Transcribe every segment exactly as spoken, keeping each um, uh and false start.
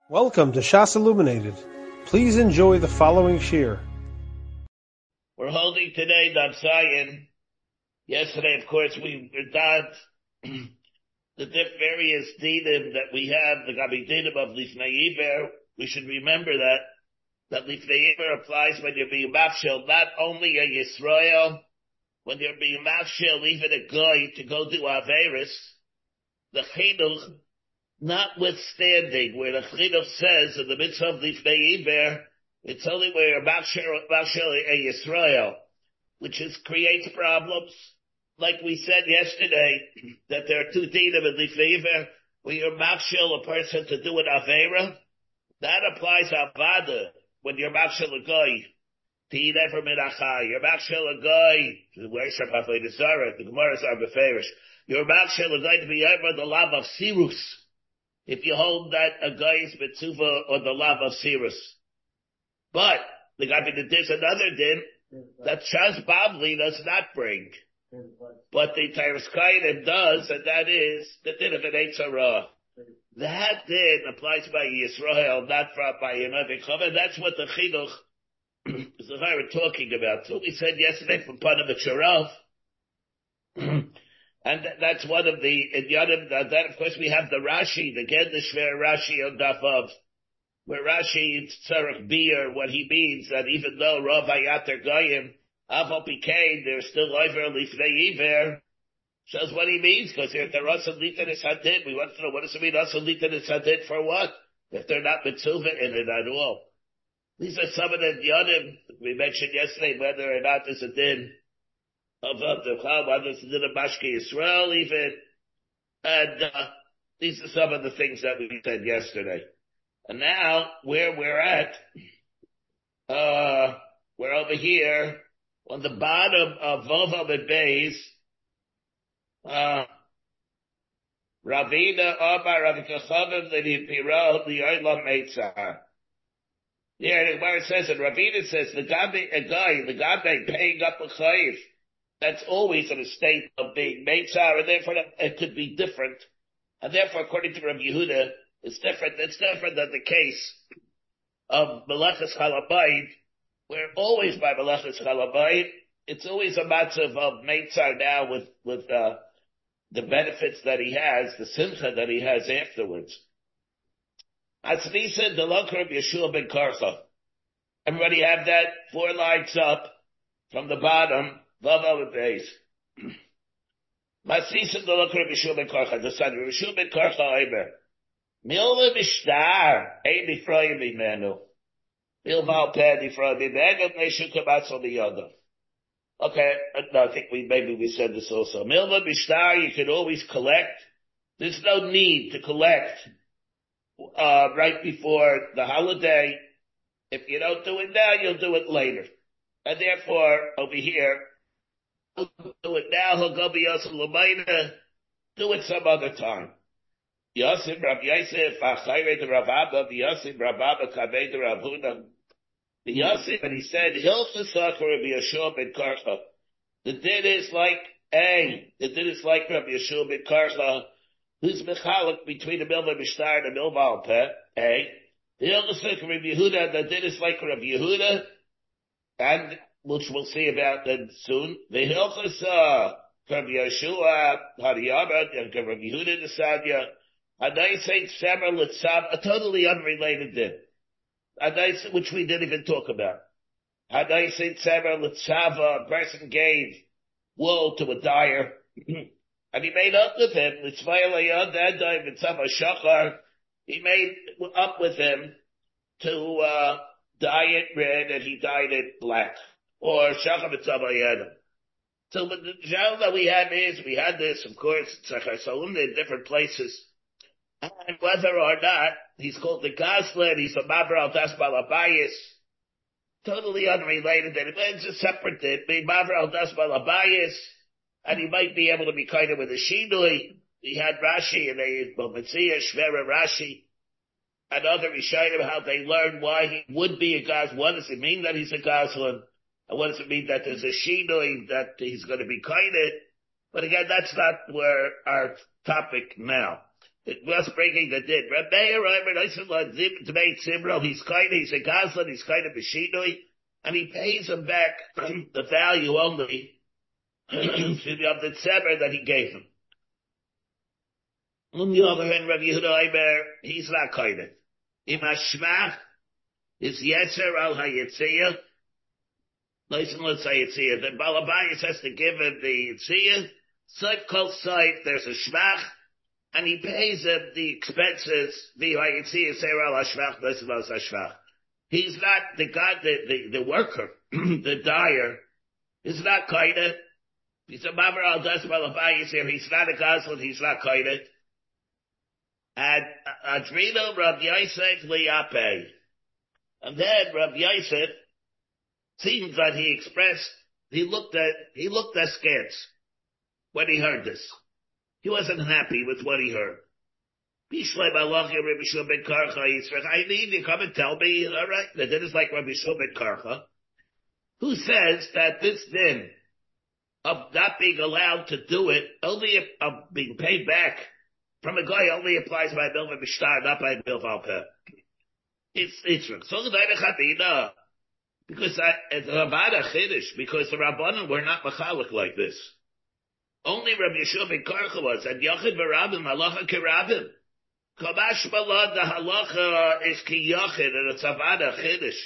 Welcome to Shas Illuminated. Please enjoy the following shir. We're holding today Daf Zayin. Yesterday, of course, we were done the various dinim that we have, the Gabi dinim of Lifnei Iber. We should remember that, that Lifnei Iber applies when you're being mafshel, not only a Yisrael, when you're being mafshel, even a guy to go do Averis, the Chinuch, notwithstanding where the Chinuch says in the midst of Lifnei Iber, it's only where you're mafshel a Yisrael, which is, creates problems. Like we said yesterday, that there are two dinim in Lifnei Iber, where you're mafshel a person to do an Avera, that applies Avada, when you're mafshel a guy. You're mafshel a guy, where's your Pafay the Zara, the Gemara's are beferish. You're mafshel a guy to be over the lav of Sirus, if you hold that a guy is Mitzuva or the lav of Sirus. But, the guy, there's another din that Shas Bavli does not bring. But the Tyrus Kainim does, and that is the din of an Eitzarah. That din applies by Yisrael, not by another Chavan. That's what the Chinuch is the we're talking about. So we said yesterday from Panam Sharav. And that's one of the, in Yadim, then of course we have the Rashi, the Gendishver Rashi on Dafav, where Rashi, Tzarech Beer, what he means, that even though Rav Ayater Goyim, Aval Pikain, they're still over Lifnei Iver, shows what he means, because if they're also Litan is Hadid, we want to know what does it mean also Litan is Hadid for what? If they're not Mitzuvah in it at all. These are some of the Yadim we mentioned yesterday, whether or not there's a din of the Chal, whether it's a din of Mashke Yisrael even, and uh, these are some of the things that we said yesterday. And now, where we're at, uh, we're over here, on the bottom of Vovav and Beis, uh, Ravina Omar Ravikachavim L'Nipiro L'Yoylam Meitzah. Yeah, the Gemara says, and Ravina says, the Gabi, a guy, the Gabi paying up a chayiv, that's always in a state of being Meitzah, and therefore it could be different. And therefore, according to Rav Yehuda, it's different. It's different than the case of Melechus Chalabayit, where always by Melechus Chalabayit, it's always a matzav of Meitzah now with, with, uh, the benefits that he has, the simcha that he has afterwards. Atzvisa Delokar of Yeshua ben Karcha. Everybody have that four lines up from the bottom, Vav and Beis. Matzvisa Delokar of Yeshua ben Karcha. The son of Yeshua ben Karcha Omer. Milva Mishtar, Ein Nifrayim Imenu. Milva Peh Nifrayim Imenu, Neshu Kabatz on the other. Okay, no, I think we, maybe we said this also. Milva Mishtar, you can always collect. There's no need to collect, uh, right before the holiday. If you don't do it now, you'll do it later. And therefore, over here, he'll do it now, he'll go be Yosef L'mayna, do it some other time. Yosef, Rav Yosef, Achayre to Rav Abba, the Yosef, Rav Abba, Kaveh to Rav Huna. The Yosef, and he said, Hilchus Sacher Rav Yeshua ben Karcha. The din is like, A, the din is like Rav Yeshua ben Karcha, who's mechalik between the Milva Mishtar and the Milva Alpeh, A. The Hilchus Sacher Rav Yehuda, the din is like Rav Yehuda, and, which we'll see about then soon. The Hilchus, uh, Rav Yeshua, Hariyama, and Rav Yehuda, the Sadya, Adai Saint Semer Litzav, a totally unrelated din. Adai, which we didn't even talk about. Adai Saint Semer Litzava, a person gave wool to a dyer, and he made up with him, Litzvayla Yadai Mitzava Shachar, he made up with him to, uh, dye it red, and he dyed it black. Or Shachar Mitzava Yadam. So, but the job that we had is, we had this, of course, Tzachar Salum in different places. And whether or not he's called the Goslan, he's a Mabra al Das Balabayas, totally unrelated, and it's a separate thing. Mabra al Das Balabayas, and he might be able to be kind of with a Shinui. He had Rashi and they, well, Metzia, Shvera Rashi, and other Rishayim, how they learned why he would be a Goslan. What does it mean that he's a Goslan? And what does it mean that there's a Shinui, that he's going to be kind of? But again, that's not where our topic now. It was bringing the din. Reb Meir, he's kind, he's a Gazlan, he's kind of a Shinui, and he pays him back the value only of the tzeber that he gave him. On the other hand, Rabbi Yehuda Omer, he's not kind of. Imashmach is Yetzer al Hayetziyah. Listen, let's say Yetziyah. The Balabayas has to give him the Yetziyah. Saif kol Saif, there's a Shmach, and he pays him the expenses, the Hayetziyah, Seir al Hashmach, listen al Hashmach. He's not the God, the, the, the worker, the dyer, is not kind of. He's a Mamar al Das Balabayas here, he's not a Gazlan, he's not kind of. And Adrino Rav Yosef liyape. And then Rav Yosef seems that he expressed, he looked at, he looked askance when he heard this. He wasn't happy with what he heard. Bishlei Malach Rabbi Shua ben Karcha Yisrach. I need you come and tell me, all right, the din is like Rabbi Shua ben Karcha, who says that this din of not being allowed to do it, only if, of being paid back from a guy only applies by Milva Mishtar, not by Milva Alpeh. It's, it's, so the Chadina, because I, it's Rabbanah Chiddush, because the Rabbanan were not machalik like this. Only Rabbi Yeshua ben Karcha was, and Yachid v'Rabim, halacha kerabim. Kamash malad, the halacha is ki Yachid, and it's Rabbanah Chiddush.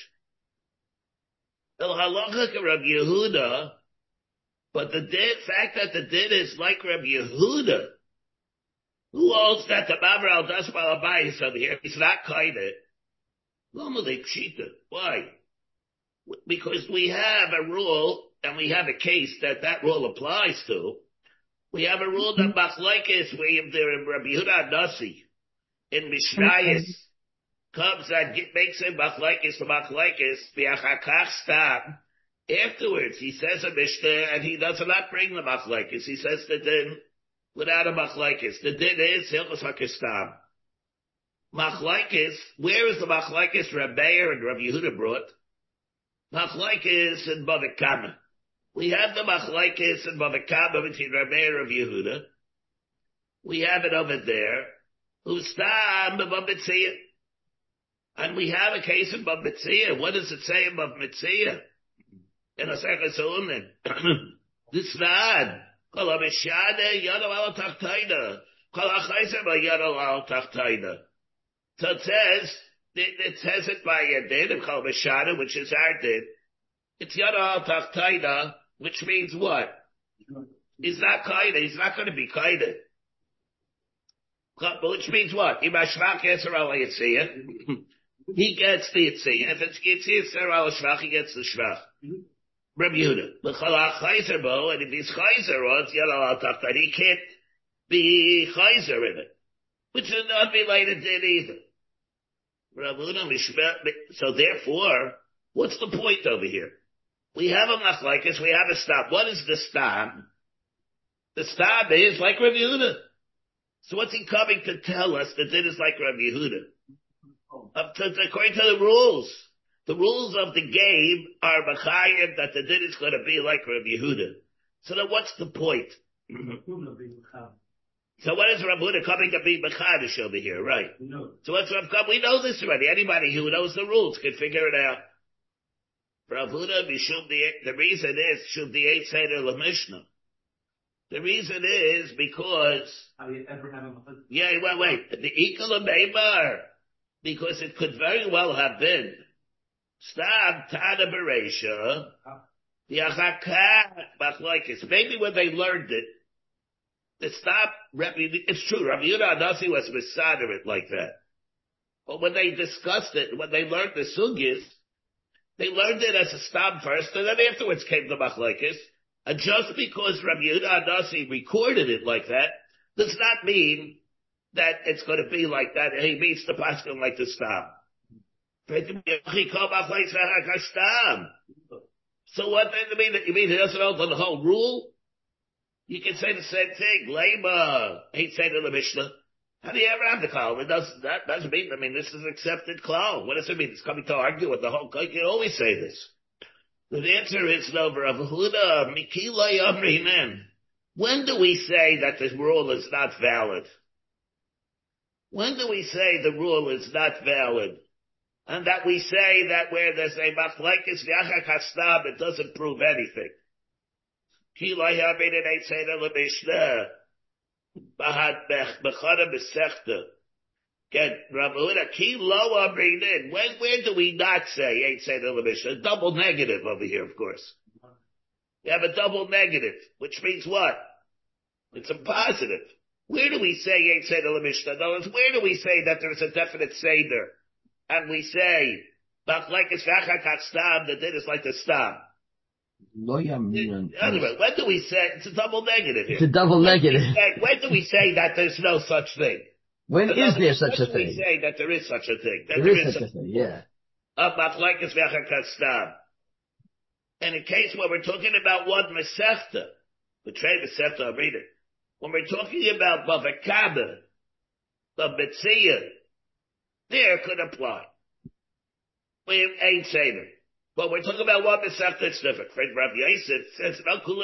The halacha ke Rabbi Yehuda, but the din, fact that the din is like Rabbi Yehuda, who holds that the Mamar al Das Balabayas over here, he's not kaineh. Normally pshita. Why? Because we have a rule, and we have a case that that rule applies to. We have a rule that Machlekes, we have there in Rabbi Yehuda Nasi, in Mishnayos, comes and get, makes him Machlekes to Machlekes, v'achakach stam. Afterwards, he says a Mishnah, and he does not bring the Machlekes. He says the din without a Machlekes. The din is Hilchos HaKistam. Machlekes, where is the Machlekes Rabbi Meir and Rabbi Yehuda brought? Machlekes in Bava Kama. We have the Machlekes in Bava Kama between Rabbi Meir and Rabbi Yehuda. We have it over there. Ustam Bava Mitzvah. And we have a case in Bava Mitzvah. What does it say in Bava Mitzvah? In a second Sunan. This not. Kol HaMishane Yado Al Tachtaina. Kol HaChayzer Yado Al Tachtaina. So it says, it, it says it by a din of Kol HaMishane, which is our din. It's Yado Al Tachtaina, which means what? He's not kaida. He's not going to be kaida. Which means what? Imashvach Yetzer Al Yitziyah. He gets the Yitziyah. If it's Yitziyah Al Shvach, he gets the Shvach. Rabbi Yehuda. And if he's Chayzer, or it's Yado Al Tachtaina, he can't be Chayzer in it. Which is not related to it either. So therefore, what's the point over here? We have a machlekes, we have a stam. What is the stam? The stam is like Rabbi Yehuda. So what's he coming to tell us that it is like Rabbi Yehuda? Up to, according to the rules. The rules of the game are machayim that the din is going to be like Rabbi Yehuda. So then what's the point? So what is Rav Huda coming to be Mechadish over here, right? No. So what's Rav come? We know this already. Anybody who knows the rules can figure it out. Rav Huda, the reason is, Shub the eight Seder LaMishnah. The reason is because, yeah, well, wait, the Ikal Meimar, because it could very well have been, Stab Tana Beresha, the Achakah Machlekes. Maybe when they learned it, the stop, it's true, Rabbi Yehuda Nasi was misader it like that. But when they discussed it, when they learned the sugis, they learned it as a stop first, and then afterwards came the machlekes. And just because Rabbi Yehuda Nasi recorded it like that, does not mean that it's going to be like that. He means the pasuk like the stop. So what does it mean? You mean he doesn't know the whole rule? You can say the same thing. Lema, he'd say to the Mishnah, how do you ever have the klal? It doesn't, that doesn't mean, I mean, this is accepted klal. What does it mean? It's coming to argue with the whole, you can always say this. The answer is no, Rav Huda, Mikila Yamrinen. When do we say that this rule is not valid? When do we say the rule is not valid? And that we say that where there's a machlekes v'achar kastam, it doesn't prove anything. Ki lo yamin in ein seder l'mishnah, b'had b'chana b'sechta. Get Rav Yehuda, ki lo amrinin. When, where do we not say ein seder l'mishnah? A double negative over here, of course. We have a double negative, which means what? It's a positive. Where do we say ain't seder l'mishnah? In other words, where do we say that there's a definite seder? And we say, machlekes v'achar kastam, the din is like the stam. Anyway, when do we say, it's a double negative here. It's a double when negative. Do say, when do we say that there's no such thing? When in is there words, such a thing? thing? When do we say that there is such a thing? That There, there is, is such a thing, yeah. Of machlekes v'achar kastam. And in case when we're talking about one mesechta, the trade mesechta, I'll read it. When we're talking about bavakaba, the mitzvah, there could apply. We ain't saying it. But we're talking about one mesechta, it's different. Friend Rav Yosef says,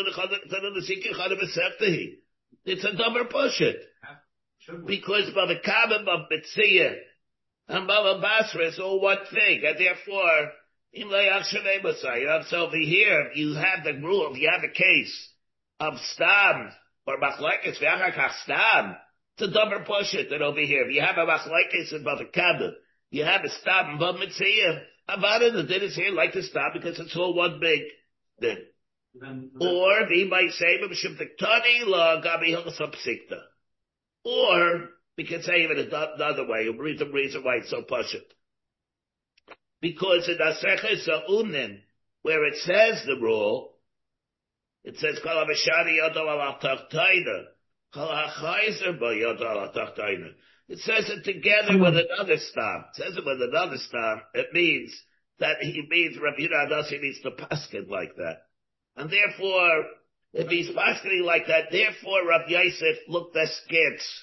it's a double push it. Because bavakaba, mitzvah, and bava basra is all one thing. And therefore, so over here, you have the rule, you have a case of stam, or machlekes v'achar kastam, it's a double push it. And over here, if you have a machlekes and bavakaba, you have a stam and bavmitziyah, avada, the din is here like the stam because it's all one big din. Or, we might say, la gabi hilchas. Or, we can say even another way, and read the reason why it's so push it. Because in Aseches Unin, where it says the rule, it says, Kol ha-mishari yodol al tachtayna, Kol ha-chayzer bo yodol al tachtayna. It says it together with another stam. It says it with another stam. It means that he means, Rabbi Yehuda Hanasi needs to paskin like that. And therefore, if he's paskening like that, therefore Rabbi Yosef looked askance.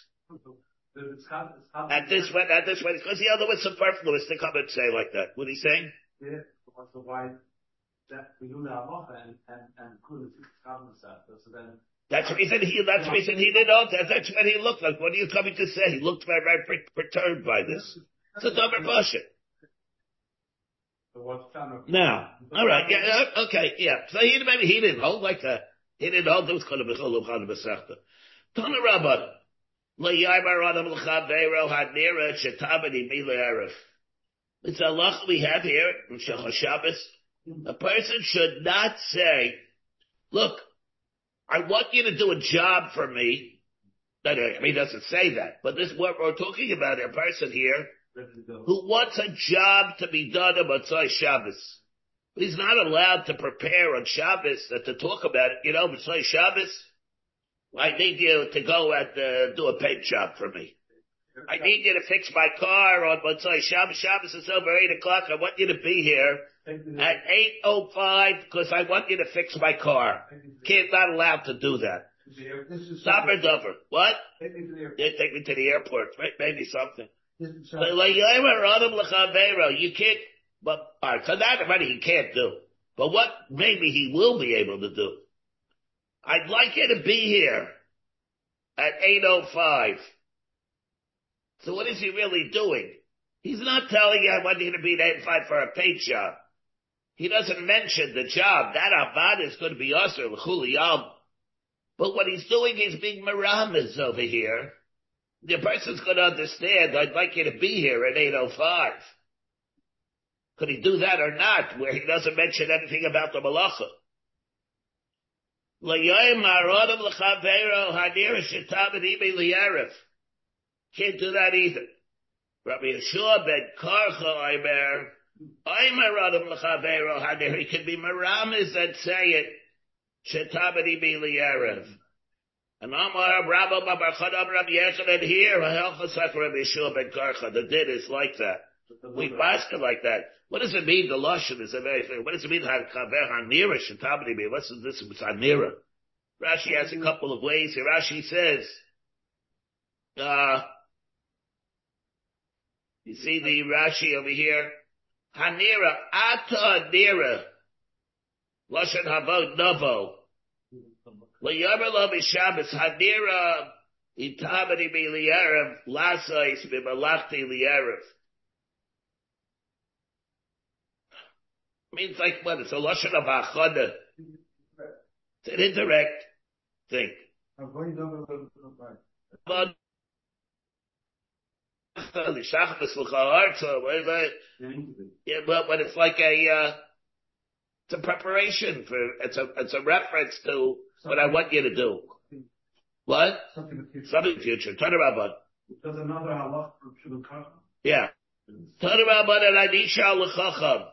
At this one, at this one, because the other was superfluous to come and say like that. What he's saying? Yeah, so why that we do that and and and could so then that's the reason he. That's the reason he didn't know that. That's what he looked like. What are you coming to say? He looked very, very perturbed by this. It's a double bullshit. Now, all right, yeah, okay, yeah. So he maybe he didn't hold like that. He didn't hold those kind of b'chol of b'sechta. Tana Rabban. It's a halach we have here in Shachar Shabbos. A person should not say, look, I want you to do a job for me. I mean, he doesn't say that, but this is what we're talking about, a person here who wants a job to be done on Motzai Shabbos. He's not allowed to prepare on Shabbos uh, to talk about it. You know, Motzai Shabbos, I need you to go and uh, do a paint job for me. I need you to fix my car on Motzai Shabbos. Shabbos is over eight o'clock. I want you to be here at eight oh five because I want you to fix my car. Kid's not allowed to do that. Stop or dover. What? Take me to the airport. Yeah, take me to the airport. Maybe something. You can't, but, alright, so that money he can't do. But what maybe he will be able to do? I'd like you to be here at eight oh five. So what is he really doing? He's not telling you I want you to be at eight oh five for a paint job. He doesn't mention the job. That avad is going to be usher, l'chuliyam. But what he's doing is being meramis over here. The person's going to understand, I'd like you to be here at eight oh five. Could he do that or not, where he doesn't mention anything about the malacha? Can't do that either. Rabbi Yeshua ben Karcha Aimer, Aimer Adam L'Chaveiro Hadir, he could be meramis and say it, Shetabadi be li'erev. And Amar Rabba Babar Chadam Rabbi Yechon, and here, Helchasach Rabbi Yeshua ben Karcha, the din is like that. We basket like that. What does it mean? The Lashon is a very thing. What does it mean? Hakaver Hanira Shetabadi be. What's this? It's Hanira. Rashi has a couple of ways here. Rashi says, uh, you see the Rashi over here? Hanira, Ata Nira, Lashon Havod Novo. L'yamer lo b'Shabbos, Hanira Itamani mi li'erev, lasais b'malachti li'erev. Means like what? It's a lashon of achada. It's an indirect thing. But yeah, but but it's like a uh, it's a preparation for it's a it's a reference to what I want you to do. What? Something in the future. Something in the future. Turn around, bud. Does another halach from Shulchan Aruch? Yeah. Turn around, bud, and Anisha l'chacham.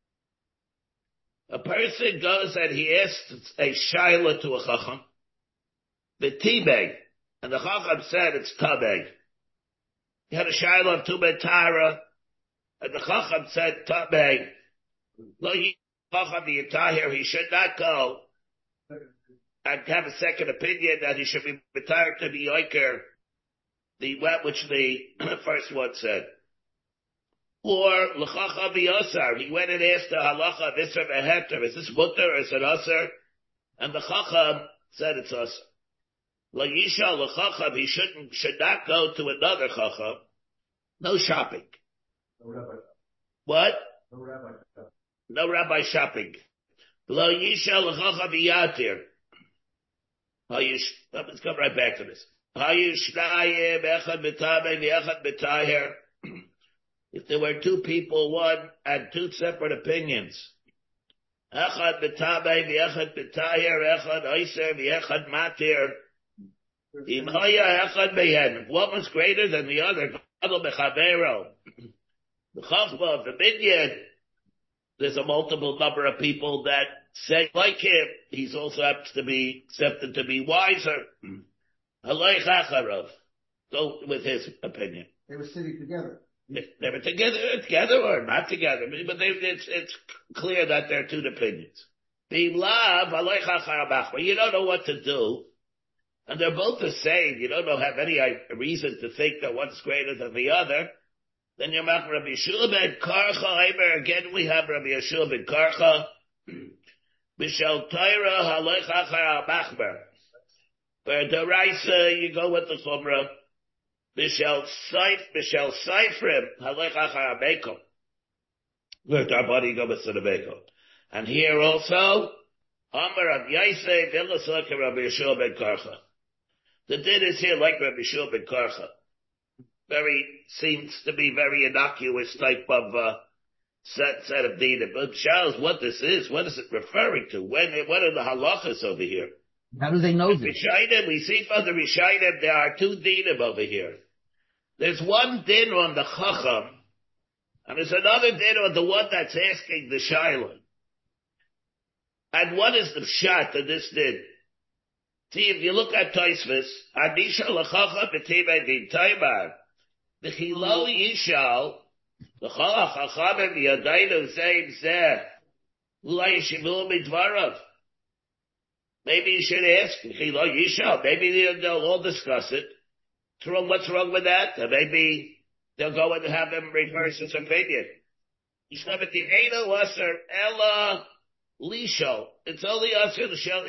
A person goes and he asks a shaila to a chacham, the tibeg, and the chacham said it's tabeg. He had a shaila of tubei tara, and the chacham said tabeg. Lo chacham the entire he should not go and have a second opinion that he should be retired to the oiker, the what which the first one said. Or l'chacham v'yosar, he went and asked the halacha of isra v'heter, is this mutter or is it asar? And the chacham said it's asar. L'yisha l'chacham, he shouldn't, should not go to another chacham. No shopping. No rabbi. What? No rabbi shopping. No rabbi shopping. L'yisha l'chacham v'yatir. Let's come right back to this. Hayushnayim echad b'tamei v'echad b'taher. If there were two people, one had two separate opinions. Echad b'tamei v'echad b'taher, echad oiser v'echad matir. Im haya echad behem. One was greater than the other. Gadol b'chavero. The chachma of the minyan, there's a multiple number of people that say like him. He's also happens to be accepted to be wiser. Halay chacharov. Go with his opinion. They were sitting together. They were together, together or not together, but they, it's, it's clear that there are two opinions. The love, halay chacharabach, you don't know what to do, and they're both the same. You don't know, have any reason to think that one's greater than the other. Then you're mach Rabbi Yeshua ben Karcha. Again, we have Rabbi Yeshua ben Karcha. B'shel Torah halay chacharabach. For Daraisa, you go with the Chumrah. B'shel Seif, B'shel Seifrim, halech achar Beikom. Let our body go with the Beikom. And here also, Amar Rav Yosef, Illasok Rabbi Yeshua ben Karcha. The din is here like Rabbi Yeshua ben Karcha. Very, seems to be very innocuous type of, uh, set, set of din. But Charles, what this is, what is it referring to? When, what are the halachas over here? How do they know this? Rishayim, we see from the Rishayim, there are two dinim over here. There's one din on the Chacham, and there's another din on the one that's asking the Shaila. And what is the pshat in this din? See, if you look at Tosfos, Anisha l'Chacham b'tivei din taimar, the Chilo Yishal, the Chacham v'yadaynu zeim zeh, ulay yishimu midvarav. Maybe you should ask, maybe they'll all discuss it. What's wrong, what's wrong with that? And maybe they'll go and have him reverse his opinion. It's only us who shall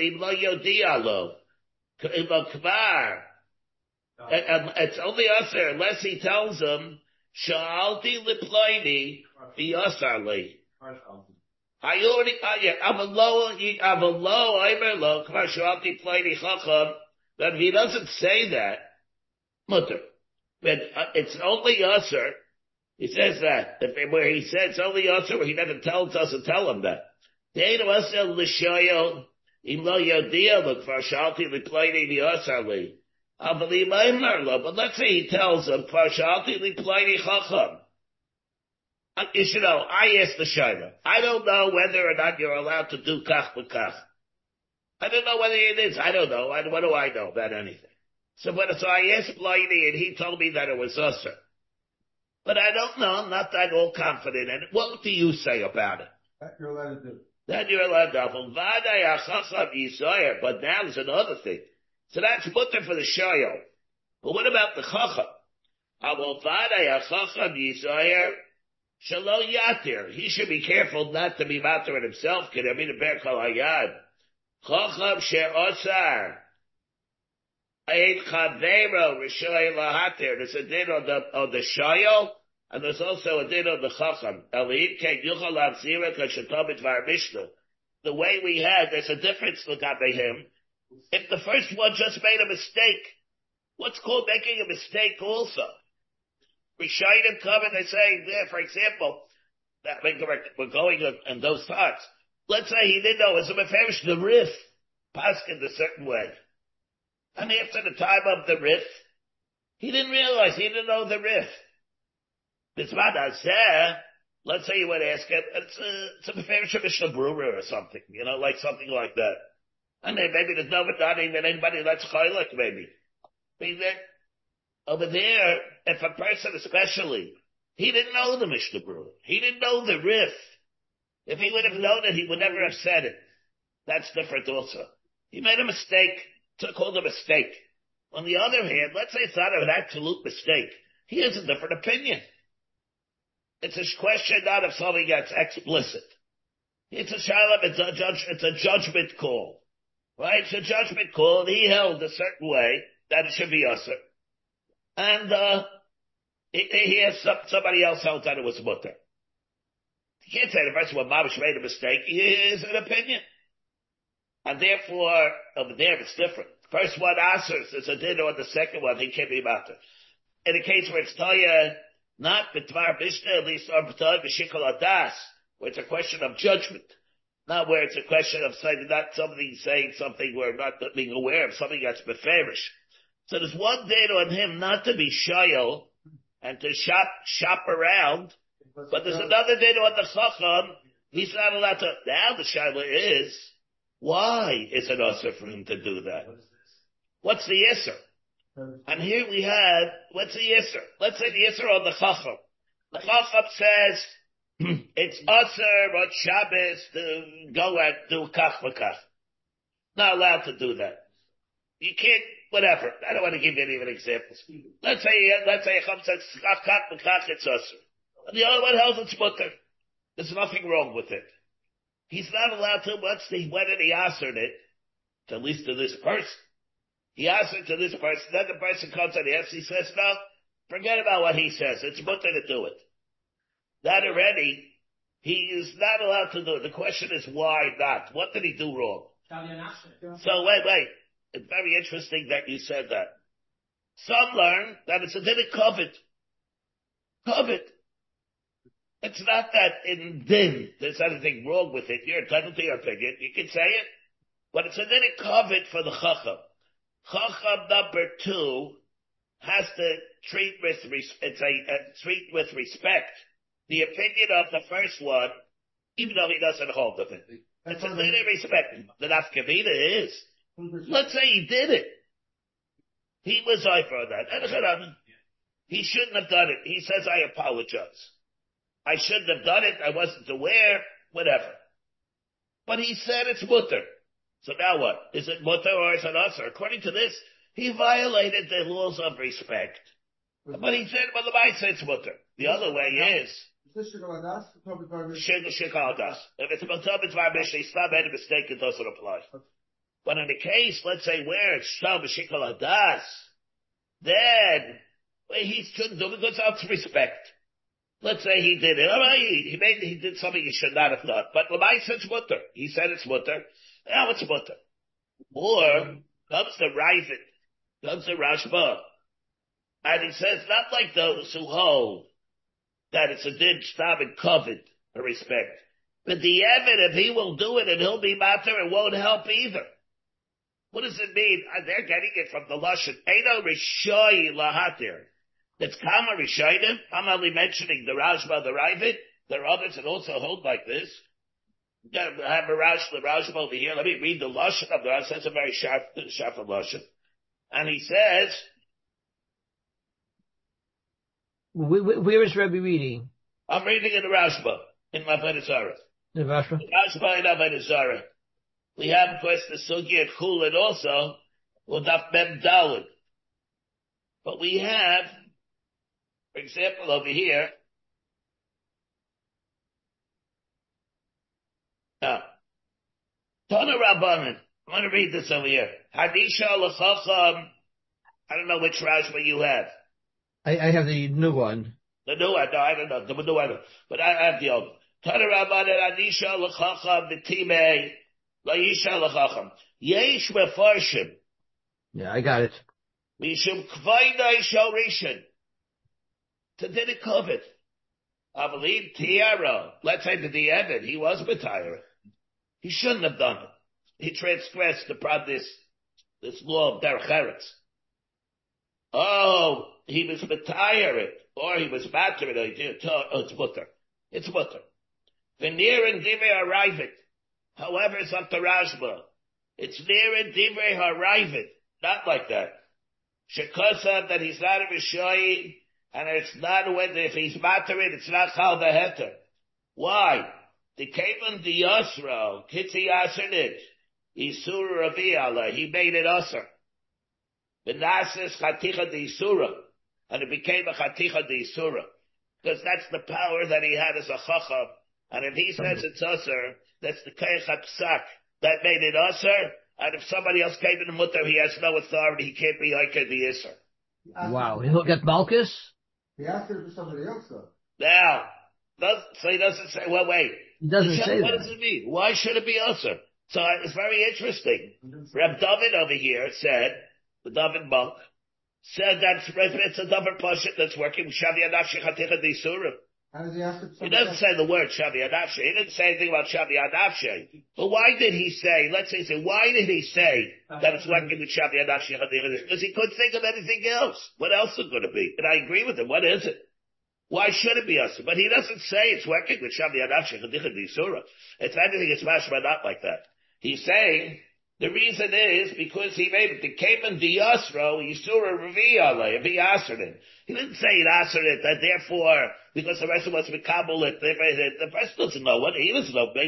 It's only us unless he tells them, Sha'alti liplaini v'yasarli. I already, I'm a low, I'm a low, I'm a low, Kvarshwalti Plaini Chacham, but if he doesn't say that, mutter. But uh, it's only usher. He says that. If, where he says it's only usher, where he never tells us to tell him that. Deinu Asel L'Shoyo, Im Lo Yodia, Look Kvarshwalti Plaini V'Yasarli. I believe I'm not, but let's say he tells him, Kvarshwalti Plaini Chacham. You should know, I asked the Shaila. I don't know whether or not you're allowed to do kach b'kach. I don't know whether it is. I don't know. I, what do I know about anything? So, but, so I asked Blaini and he told me that it was usher. But I don't know. I'm not that all confident in it. What do you say about it? That you're allowed to do. That you're allowed to do. But now there's another thing. So that's mutter for the Shail. But what about the chacham? Shalo yatir. He should be careful not to be matir in himself. Can I mean a ber kol hayad? Chacham she'osar. Ein Chavero Rishoy Lahatir. There's a din on the on the Shayel, and there's also a din on the Chacham. Elid Ken Yuchal Avzira Kashatomit Var Mishnah. The way we had, there's a difference Lagabe him. If the first one just made a mistake, what's called making a mistake also? Rishayim come and they say, there, for example, that we're going in those thoughts. Let's say he didn't know, it was a meferish the Rif, paskin a certain way. And after the time of the Rif, he didn't realize, he didn't know the Rif. Let's say you would ask him, it's a, it's a meferish Mishnah Brewer or something, you know, like something like that. And then maybe there's no not even anybody that's chaylik, maybe. Maybe over there, if a person especially, he didn't know the Mishnah Brewer. He didn't know the Rif. If he would have known it, he would never have said it. That's different also. He made a mistake, to call it a mistake. On the other hand, let's say it's not an absolute mistake. He has a different opinion. It's a question not if something gets explicit. It's a shalom, it's a judge, it's a judgment call. Right? It's a judgment call, and he held a certain way that it should be usher. And, uh, he, he has some, somebody else held that it was mutter. You can't say the person when Mamash made a mistake, he is an opinion. And therefore, over there it's different. First one answers, there's a din on the second one, he can't be matter. In a case where it's Taya, not B'tvar Mishnah, at least, or B'tvar B'shikol Adas, where it's a question of judgment. Not where it's a question of saying, not somebody saying something we're not being aware of, something that's beferish. So there's one day on him not to be shayel and to shop, shop around, but there's another day on the chacham, he's not allowed to, now the shayla is, why is it usher for him to do that? What's the yisr? And here we have, what's the yisr? Let's say the yisr on the chacham. The chacham says, it's usher on Shabbos to go and do kach v'kach. Not allowed to do that. You can't, whatever. I don't want to give you any even examples. Let's say, let's say a chacham says kach v'kach, it's usher. And the other one holds it's mutter. There's nothing wrong with it. He's not allowed to, once he went and he answered it, to at least to this person. He answered to this person, then the person comes and asks, he says, no, forget about what he says. It's mutter to do it. That already, he is not allowed to do it. The question is why not? What did he do wrong? So wait, wait. It's very interesting that you said that. Some learn that it's a din of covet. Covet. It's not that in din there's anything wrong with it. You're entitled to your opinion. You can say it. But it's a din of covet for the chacham. Chacham number two has to treat with, res- it's a, a treat with respect the opinion of the first one, even though he doesn't hold of it. It's a din of respect. The nafkamina is, let's say he did it. He was I for that. He shouldn't have done it. He says, I apologize. I shouldn't have done it. I wasn't aware. Whatever. But he said it's mutter. So now what? Is it mutter or is it usher? According to this, he violated the laws of respect. But he said, well, the Bible says it's mutter. The other way is, Shikal Das. If it's mutter, it's my mission. He's not made a mistake. It doesn't apply. But in the case, let's say where it's Sham Shikal Das, then well, he shouldn't do it because out of respect. Let's say he did it. All right, he, he made he did something he should not have done. But Lamai said it's mutter. He said it's mutter. Now it's mutter. Or comes the Ravid, comes the Rashba, and he says not like those who hold that it's a din stab and covet for respect. But the evidence, if he will do it and he'll be matter, it won't help either. What does it mean? They're getting it from the Lashon. Eino Rishoy Lahatir. It's Kama Rishayim. I'm only mentioning the Rashba, the Ravid. There are others that also hold like this. I have a Rash, the Rashba over here. Let me read the Lashon of the Rash. That's a very sharp, sharp Lashon. And he says, where, where is Rabbi reading? I'm reading in the Rashba, in Avodah Zarah. The Rashba? The Rashba in Avodah Zarah. We have, of course, the Sugi at Chulin also, with Daf Mem Daled. But we have, for example, over here, now, Tana Rabbanan, I'm going to read this over here. Hadisha l'chacham I don't know which Rashba you have. I, I have the new one. The new one, no, I don't know. The new one, but I have the old. Tana Rabban Anisha l'chacham b'timei la'isha l'chacham. Yesh mefarshim. Yeah, I got it. Mishum kvaynai shal rishon. To did it covet. I believe Tiara. Let's say to the Evid, he was B'tayra. He shouldn't have done it. He transgressed the this this law of Derech Eretz. Oh, he was B'tayra, or he was Batter. Oh, it's mutter. It's mutter. Veneer and Divrei Harayvit. However, it's up to Rashba. It's near and Divrei Harayvit. Not like that. Shekasa that he's not a Rishoyi, and it's not whether if he's Materit, it's not Chal Beheter. Why? The Kavan the Yasro, Kitzi Asenit, Isura Ravi Allah, he made it Asr. Benasis Chaticha de Isura, and it became a Chaticha de Isura. Because that's the power that he had as a Chacham. And if he says it's Asr, that's the Kayach Psak that made it Asr. And if somebody else came in the mutter, he has no authority. He can't be like the Isser. Wow. He'll get Malchus? He asked it for somebody else, though. Now, does, so he doesn't say, well, wait. He doesn't What say What that. does it mean? Why should it be Isser? So it's very interesting. Reb David over here said, the David monk, said that's, it's a David Pashat that's working with Shavi Anafshi Chaticha D'Isurim. How does he ask it for He somebody doesn't else? say the word Shavi Anafshi. He didn't say anything about Shavi Anafshi. But why did he say, let's say, say why did he say that it's working with Shavi Anafshi? Because he couldn't think of anything else. What else is it going to be? And I agree with him. What is it? Why should it be us? But he doesn't say it's working with Shavi Anafshi. It's anything, it's mashma not like that. He's saying, the reason is because he made it. The Kavan the Yasro, Yisura Ravi Allah, if he answered it. He didn't say he answered it, that therefore, because the rest of us Mikabel it, the rest doesn't know what, he doesn't know.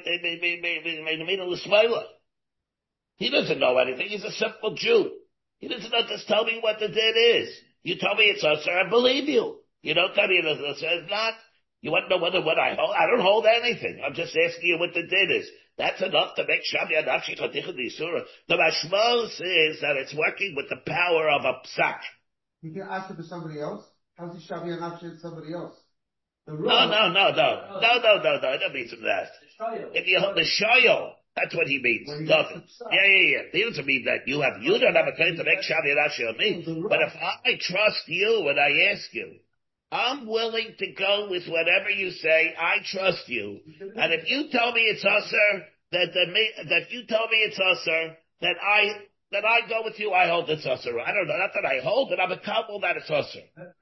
He doesn't know anything. He's a simple Jew. He doesn't know, just tell me what the din is. You tell me it's us, I believe you. You don't tell me it's us, it's not. You want to know what, what I hold? I don't hold anything. I'm just asking you what the din is. That's enough to make Shavi Anafshi Chaticha D'Isura. The Mashmos is that it's working with the power of a psak. He can ask it for somebody else? How's he Shavi Anafshi to somebody else? The No, rule- no, no, no. No, no, no, no. It doesn't mean that. If you hold the shoyel, that's what he means. When he Nothing. gets upset. Yeah, yeah, yeah. He doesn't mean that you have, you don't have a claim to make Shavi Anafshi on me. But if I trust you and I ask you, I'm willing to go with whatever you say. I trust you. And if you tell me it's usher, that the, that if you tell me it's usher, that I, that I go with you, I hold it's usher. I don't know, not that I hold it, I'm a couple that it's usher.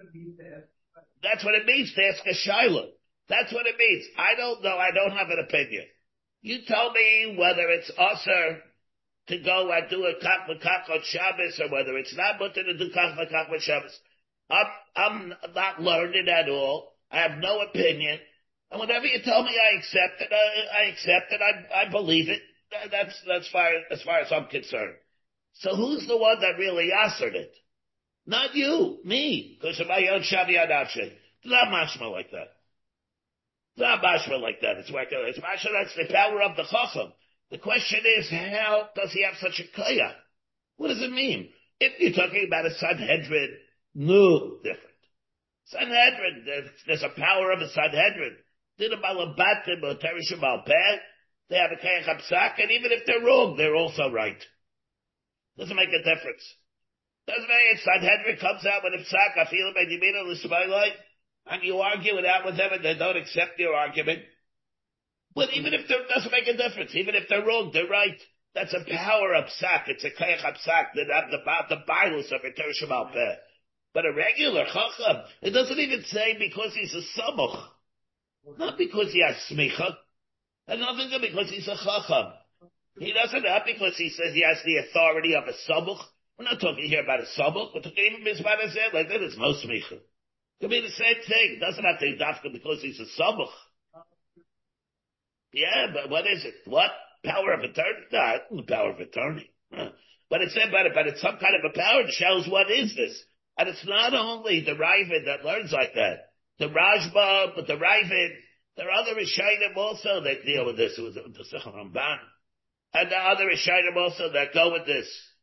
That's what it means to ask a shiloh. That's what it means. I don't know, I don't have an opinion. You tell me whether it's usher to go and do a kach v'kach on Shabbos, or whether it's not mutter to do kach v'kach on Shabbos. I'm, I'm not learned at all. I have no opinion. And whatever you tell me, I accept it. I, I accept it. I, I believe it. That's, that's far, as far as I'm concerned. So who's the one that really answered it? Not you, me. Because of my own Shavi Anafshi. It's not mashma like that. It's not mashma like that. It's like, it's mashma, that's the power of the chacham. The question is, how does he have such a kaya? What does it mean? If you're talking about a Sanhedrin, no, different. Sanhedrin, there's, there's a power of a Sanhedrin. Did a Balabatim or Tereshim Alpeh, they have a Kayach Hapsak, and even if they're wrong, they're also right. Doesn't make a difference. Doesn't make it. Sanhedrin comes out with a Psak, I feel it by Yemina L'Smailai, and you argue it out with them and they don't accept your argument. But even if it doesn't make a difference, even if they're wrong, they're right. That's a power of Psak. It's a Kayach Hapsak that have the, the Bibles of a Tereshim Alpeh. But a regular Chacham, it doesn't even say because he's a Samuch. Not because he has smicha. And nothing because he's a chacham. He doesn't have because he says he has the authority of a samuch. We're not talking here about a samuch. We're talking even Mizman Hazeh, like that is no smicha. It could be the same thing. It doesn't have to be dafka because he's a samuch. Yeah, but what is it? What? Power of attorney? No, it's not the power of attorney. But it's about it, but it's some kind of a power that shows what is this. And it's not only the Ravid that learns like that. The Rashba, but the Ravid, there are other Rishayim also that deal with this. It was the Sechel Ramban. And the other Rishayim also that go with this.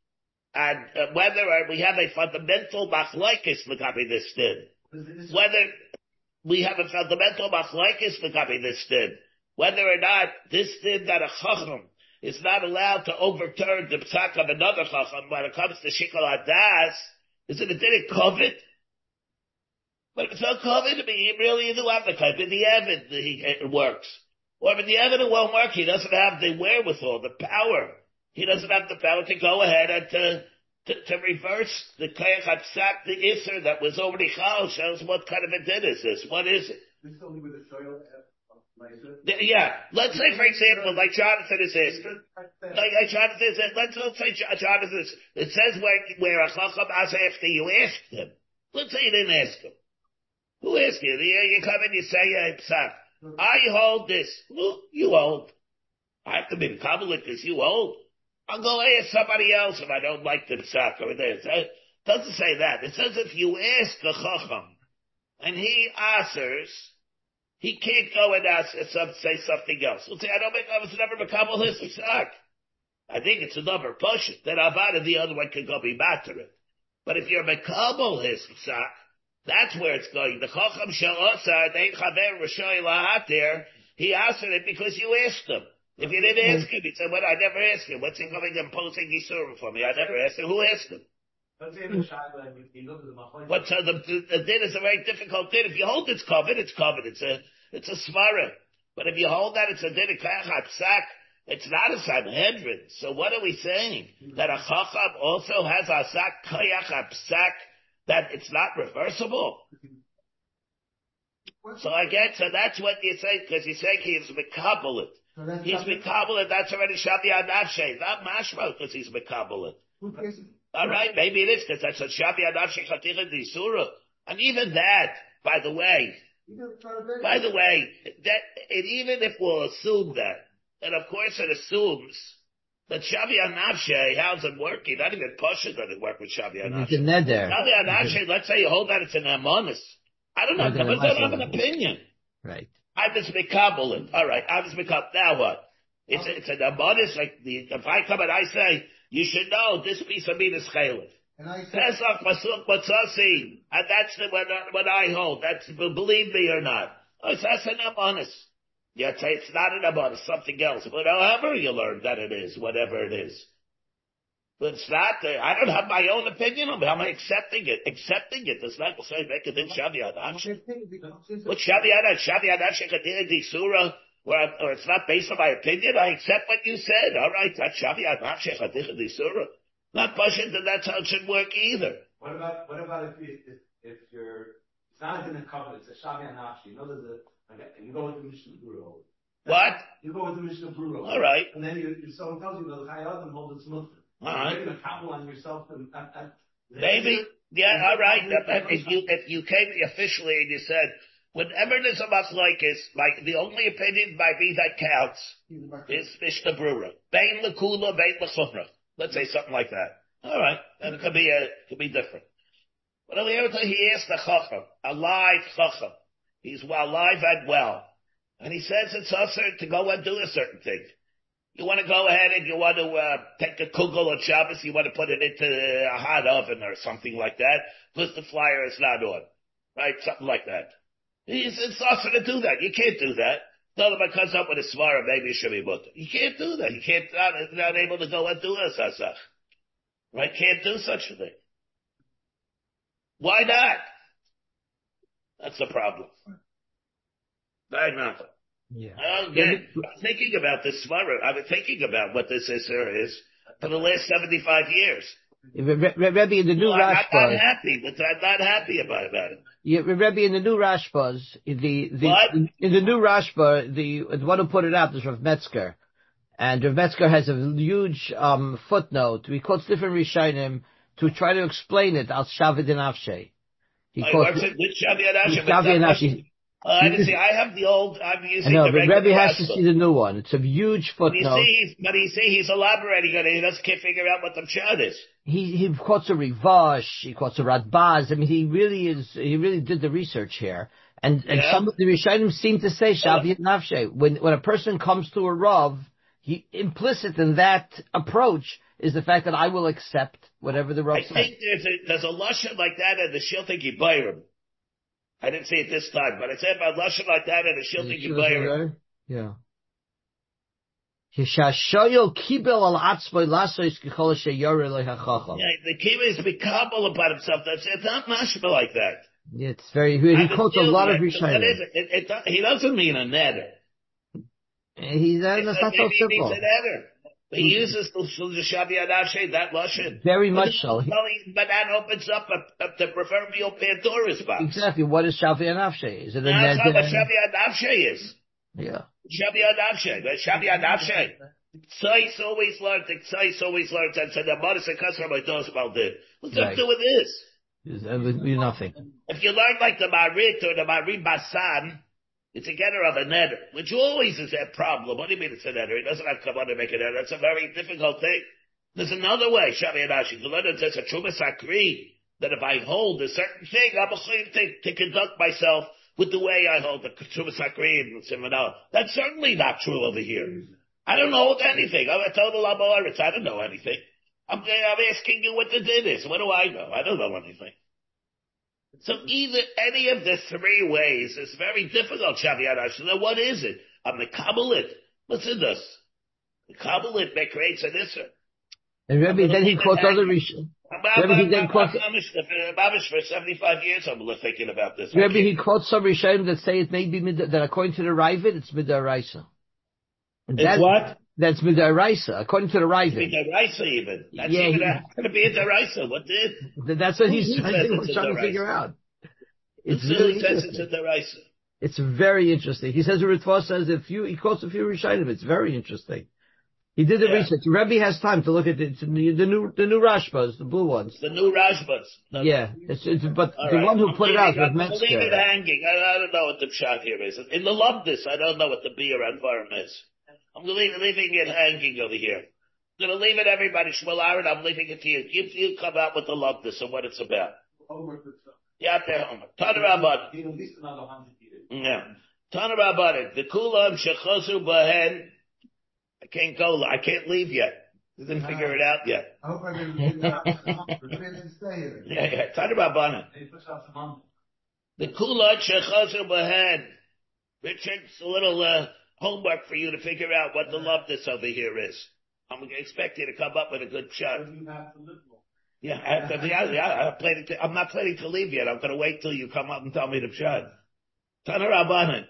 and uh, whether uh, we have a fundamental machlokes l'gabi this din, whether we have a fundamental machlokes l'gabi this din, whether or not this din that a chacham is not allowed to overturn the psak of another chacham when it comes to shikol hadas, is it a din of kovet? But if it's not covered, I mean, really, you do have the type. In the Evid, it works. Or if the Evid it won't work, he doesn't have the wherewithal, the power. He doesn't have the power to go ahead and to, to, to reverse the Kayach Hapsak, the Isser that was already Chal, shows what kind of a din is this? What is it? This is only with the soil. Yeah. Let's say, for example, like Jonathan is this. Like, like Jonathan is this. Let's, let's say Jonathan is, it says where, where a Chacham asks after you asked him. Let's say you didn't ask him. Who asked you? You come and you say, uh, Psak, I hold this. Well, you hold. I have to be Kabbalah because you hold. I'll go ask somebody else if I don't like the Psak over there. It doesn't say that. It says if you ask the Chacham and he answers, he can't go and ask, say something else. He'll say, I don't make, I was never Makabal his Psak. I think it's another push. Then Avada, the other one can go be matter it. But if you're Makabal his Psak, that's where it's going. The Chacham Shel Osar, they Chaver Rishoi Lahat there, he answered it because you asked him. If you didn't ask him, he said, well, I never asked him. What's he coming and posing Yisurim for me? I never asked him. Who asked him? Let's say the Shaila, he looked at the Machlokes. But so the, the, the din is a very difficult din. If you hold it's covered, it's covered. It's a, it's a svara. But if you hold that it's a din of Kayach Hapsak, it's not a Sanhedrin. So what are we saying? That a Chacham also has a Sak Kayach Hapsak, that it's not reversible. So again, so that's what you say, because you say he's mekabelit. So he's mekabelit, that's already Shabi Anavshe, not mashma, because he's mekabelit. Alright, maybe it is, because that's a Shabi Anavshe Chaticha Disura. And even that, by the way, by the way, that, and even if we'll assume that, and of course it assumes that Shavi Anavshe, how's it working? Not even Pasha doesn't work with Shavi Anavshe. It's a neder. Shavi Anavshe, let's say you hold that it's an Amonis. I don't know, I don't have an opinion. Right. I was Mekabelit. Alright, I was Mekabelit. Now what? It's, it's an Amonis, like the, if I come and I say, you should know this piece of meat is Chalif. Pesach, Pasuk, Matzasi, and that's the, what, what I hold. That's, believe me or not. Oh, so that's an Amonis. You'd say it's not an Amonis, it's something else. But however you learn that it is, whatever it is. But it's not, uh, I don't have my own opinion on it. I'm accepting it. Accepting it does not say make it in Shavi Adamshe. What Shavi Adamshe, Shavi Adamshe Kadira Di Surah, or, or it's not based on my opinion. I accept what you said. All right, that's Shavi Adamshe Kadira Di Surah. Not pushing that that's how it should work either. What about, what about if you, if, if you're, it's not in the covenant, it's a Shavi Anavshe. You know, there's a, okay, you go with the Mishnah Bruro. What? You go with the Mishnah Bruro. All right. And then you, you someone tells you the Chayadim hold its Muslim. All right. You're a couple on yourself and, and, and maybe, yeah, all right. If you, if you came officially and you said, whenever there's a machlokes, like, the only opinion by me that counts is Mishnah Brura. Bein l'kula, bein l'chumrah. Let's say something like that. All right. And it could be a, could be different. But on the other time, he asked the Chacham, a live Chacham. He's well, alive and well. And he says it's usher to go and do a certain thing. You want to go ahead and you want to uh, take a kugel on Shabbos, you want to put it into a hot oven or something like that, because the flyer is not on. Right? Something like that. He's, it's usher to do that. You can't do that. Tell him I comes up with a svara, maybe it should be mutter. You can't do that. You can't, not, not able to go and do a sasach. Right? Can't do such a thing. Why not? That's the problem. Right, Malcolm. Yeah. Again, I'm thinking about this svara. I've been thinking about what this Isser is for the last seventy-five years. Rebbe, in the new well, I'm Rashba. not happy, but I'm not happy about, about it. Yeah, Rebbe, in the new Rashbas, the, the, what? in the new Rashba, the, the one who put it out is Rav Metzger. And Rav Metzger has a huge, um, footnote. He quotes different Rishonim to try to explain it al Shavi Anavshe. He oh, quotes it with Shavi Anavshe. Shavi Anavshe. Uh, I didn't see. I have the old. I'm using no, the but regular. Rebbe has Rashba. to see the new one. It's a huge footnote. But you see, he's, but you see, he's elaborating on it. He doesn't can't figure out what the pshat is. He he quotes a Rivash. He quotes a Radbaz. I mean, he really is. He really did the research here. And and yeah. some of the Rishonim seem to say Shavi Nafshe. When when a person comes to a Rav, he implicit in that approach is the fact that I will accept whatever the Rav I says. think there's a, there's a lashon like that in the Shiltei Gibayrim. I didn't say it this time, but I said about lashon like that in the Shiltei Gibayrim. Yeah. Hishashoyel kibel al atzmoi lasois kechol sheyore lehachacham. Yeah, the kibel is mikabel about himself. That's it's not mashma like that. It's very. He quotes a lot of Rishonim. What is it? It, it? He doesn't mean a netter. He's uh, that's not so Maybe he simple. means a netter. He uses the Shabi Adavshe, that lashon. Very much so. But that opens up a, a, the proverbial Pandora's box. Exactly. What is Shavi Anavshe? Is it a That's not what neder? Shabi Adavshe is. Yeah. Shabi Adavshe. But Shabi Adavshe. Tzais always learned, Tzais always learned, and said, the Modus and Kasra knows about this. What's that Right. to do with this? It's, uh, with- with nothing. If you learn like the Marit or the Marit Basan, it's a getter of a neder, which always is a problem. What do you mean it's a neder? It doesn't have to come on to make a neder. That's a very difficult thing. There's another way, Shavi and Ashi, to learn it as a Truma Sakri, that if I hold a certain thing, I'm going to, to conduct myself with the way I hold the Truma Sakri and Simanah. That's certainly not true over here. I don't know anything. I'm a total Amoritz. I don't know anything. I'm, I'm asking you what the din is. What do I know? I don't know anything. So either any of the three ways is very difficult, Shavi Adash. Now what is it? I'm the Kabbalit. What's in this? The Kabbalit that creates an Isser. And Rebbe, then he quotes other Rish. Rebbe, he then quotes. Babish for seventy-five years I'm thinking about this. Rebbe, he quotes some Rishonim that say it may be mid, that according to the Ravid, it's midaraisa. It's what? That's midaraisa, according to the Ravid. Midaraisa even. That's Yeah, even he- a, going to be a deraisa. What did? That's what he's Who trying, says to- it's a trying to deraisa? figure out. It's Who really says it's interesting. a deraisa? It's very interesting. He says, Ritva says a few, he quotes a few Rishonim. It's very interesting. He did the Yeah. research. Rebbe has time to look at it. The, the new, the new Rashbas, the blue ones. The new Rashbas. No, Yeah, it's, it's, but All the right. one who I'm put it out leaving- was I'm leaving it Metzger. hanging. I, I don't know what the shot here is. In the Lumdis, I don't know what the beer environment is. I'm leaving, leaving it hanging over here. I'm going to leave it everybody. Shmuel Aaron, I'm leaving it to you. You, you come out with the Lumdis and what it's about. Homework with stuff. Yeah, there, Homer. Tanarabad. Need at least another hundred years. Yeah. Tanarabad. The Kulam Shechosu Bahen. I can't go. I can't leave yet. I didn't figure it out yet. I hope I didn't figure out. Maybe I didn't stay here. Yeah, yeah. Tanarabad. They push out some money. The Kulat Shechosu Bahen. Richard's a little uh, homework for you to figure out what the love this over here is. I'm going to expect you to come up with a good shot. But you have to live long. Yeah, I have to, yeah, yeah, I'm, planning to, I'm not planning to leave yet. I'm going to wait till you come up and tell me the shot. Tana Rabbanan.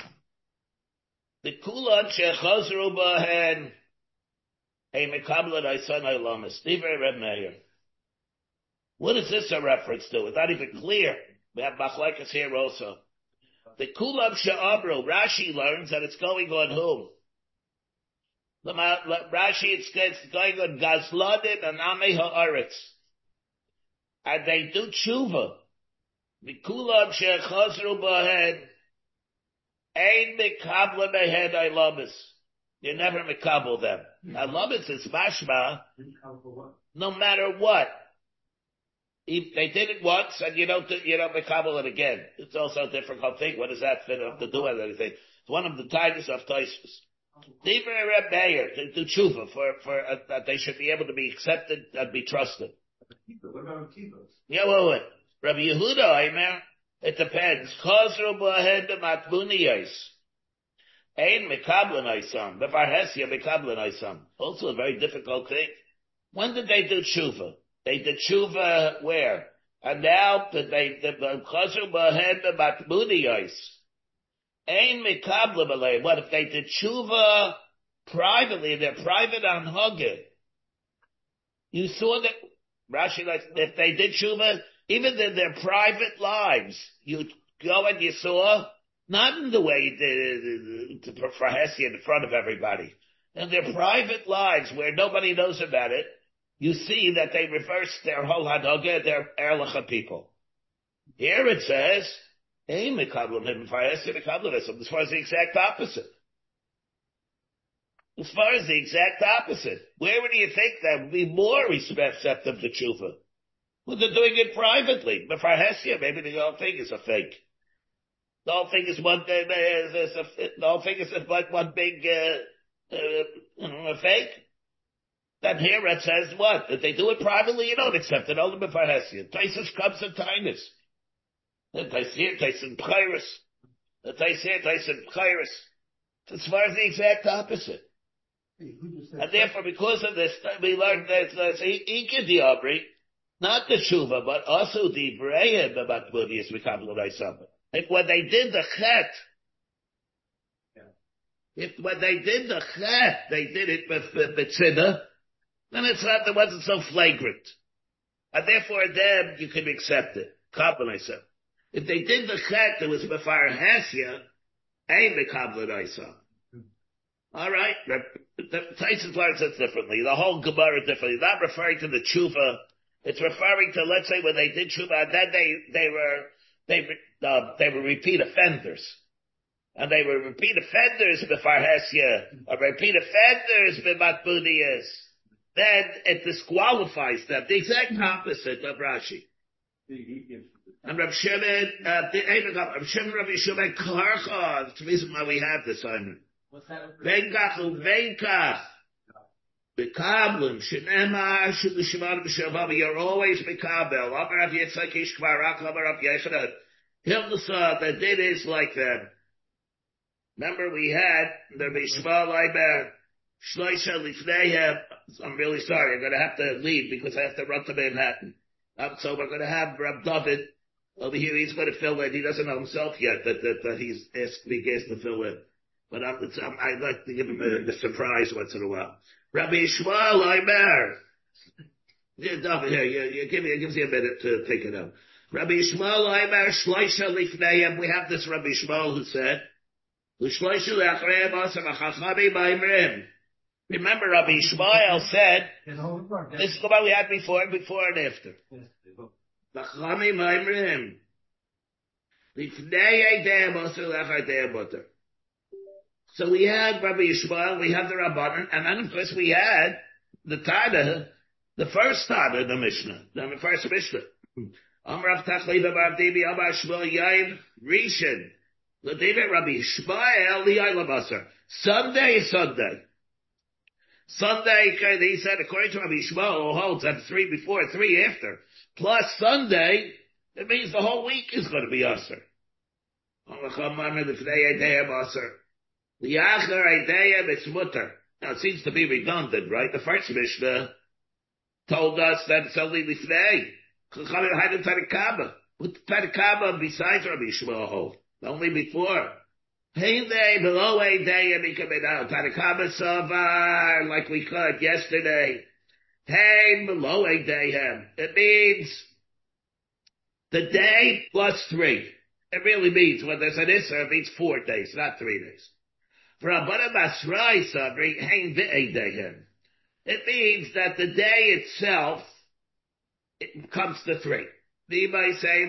The Kulat Shechazru Bahen. Hey, Mekablan Aysan Aylamas. Divrei Reb Meir. What is this a reference to? It's not even clear. We have Machlekes here also. The Kulam She'amru. Rashi learns that it's going on whom? The Rashi, it's, it's going on Gazladin and Amei Haaretz. And they do tshuva. Mikulam shechazru bahen, ein mikabla behed ilamis. You never mikabel them. Now, ilamis is mashma, no matter what. If they did it once and you don't, do, you don't mikabel it again. It's also a difficult thing. What does that fit up to do with anything? It's one of the tigers of Tosfos. Divrei Reb Meir to do tshuva for for uh, that they should be able to be accepted and be trusted. What about kibbutz? Yeah, well, wait. Rabbi Yehuda, Aimer, it depends. Chazru b'ahed matmuniyos. Ein mekablan oisam. Bevarhesia mekablan oisam. Also a very difficult thing. When did they do tshuva? They did tshuva where? And now that they chazru b'ahed matmuniyos. Ein mekablan b'aleim. What if they did tshuva privately? They're private on Hagid. You saw that Rashi, like, if they did tshuva, even in their private lives, you go and you saw, not in the way you did uh, for Hesi in front of everybody, in their private lives where nobody knows about it, you see that they reverse their whole hadogah, their erlacha people. Here it says, hey, mekablam him for Hesi, mekablam him. As far as the exact opposite. As far as the exact opposite, where would you think that would be more receptive to tshuva? Well, they're doing it privately. But for Hesia, maybe the whole thing is a fake. The whole thing is one, uh, is a, the whole thing is like one big, uh, uh, you know, a fake. Then here it says what? That they do it privately, you don't accept it. Only before Hesian. Taisus comes in Tainus. The Taisir, Taisin Pchairis. The Taisir, Taisin Pchairis. As far as the exact opposite. And therefore, because of this, we learned that that's Ika the Abri, not the Shuva, but also the Breya about Buddhists, we come to something. If when they did the Chet, if when they did the Chet, they did it with B'tzida, then it's not, it wasn't so flagrant. And therefore, then you can accept it. Kabbalah. If they did the Chet, it was Befar Hasya, ain't the Kabbalah. Alright? The Tyson learns it differently. The whole Gemara differently. Not referring to the tshuva. It's referring to, let's say, when they did tshuva, and then they, they were, they, uh, they were repeat offenders. And they were repeat offenders before Hesya, or repeat offenders b'matbudiyas. Then it disqualifies them. The exact opposite of Rashi. And Rav Shimon, uh, Rav Shimon, Rav Shimon, Karcha, that's the reason why we have this, Simon. What's that? Venkach uvenkach. Bekablim. Shenema shulishimar b'shavama. You're always bekabel. Amar Rav Yitzchak ish kvarak. Amar Rav Yechonah. Hilnasa, the din is like that. Remember we had the Bishma Leiber Shloisha Lifneihem. I'm really sorry. I'm going to have to leave because I have to run to Manhattan. Um, so we're going to have Rab David over here. He's going to fill in. He doesn't know himself yet that, that, that he's asked me guys to fill in. But I'm, it's, I'm, I'd like to give him a, a surprise once in a while. Rabbi Yishmael Leiber. Yeah, David, here, you, you give me, it gives you a minute to take it out. Rabbi Yishmael Leiber Shloisha Lifneihem. We have this Rabbi Yishmael who said, remember, Rabbi Yishmael said, this is the one we had before, before and after. So we had Rabbi Yishmael, we had the Rabbanan, and then of course we had the Tana, the first Tana, the Mishnah, the first Mishnah. Amrav Tachli Babar Debi Amar Shmuel Yain Rishon. The David Rabbi Yishmael Liyayla Basar. Sunday, Sunday. Sunday, he said, according to Rabbi Yishmael, who holds that three before, three after, plus Sunday, it means the whole week is going to be Asr. Now it seems to be redundant, right? The first Mishnah told us that it's only Lifnei. What the Tanakaba besides Rabbi Yishmael hold? Only before. Hey day, below a day, and he coming out. Tanakaba Savar, like we could yesterday. Hey, below a day, him. It means the day plus three. It really means, when there's an Isser, it means four days, not three days. For Abana Basrai Sabri, hey, a day, him. It means that the day itself, it comes to three. Remember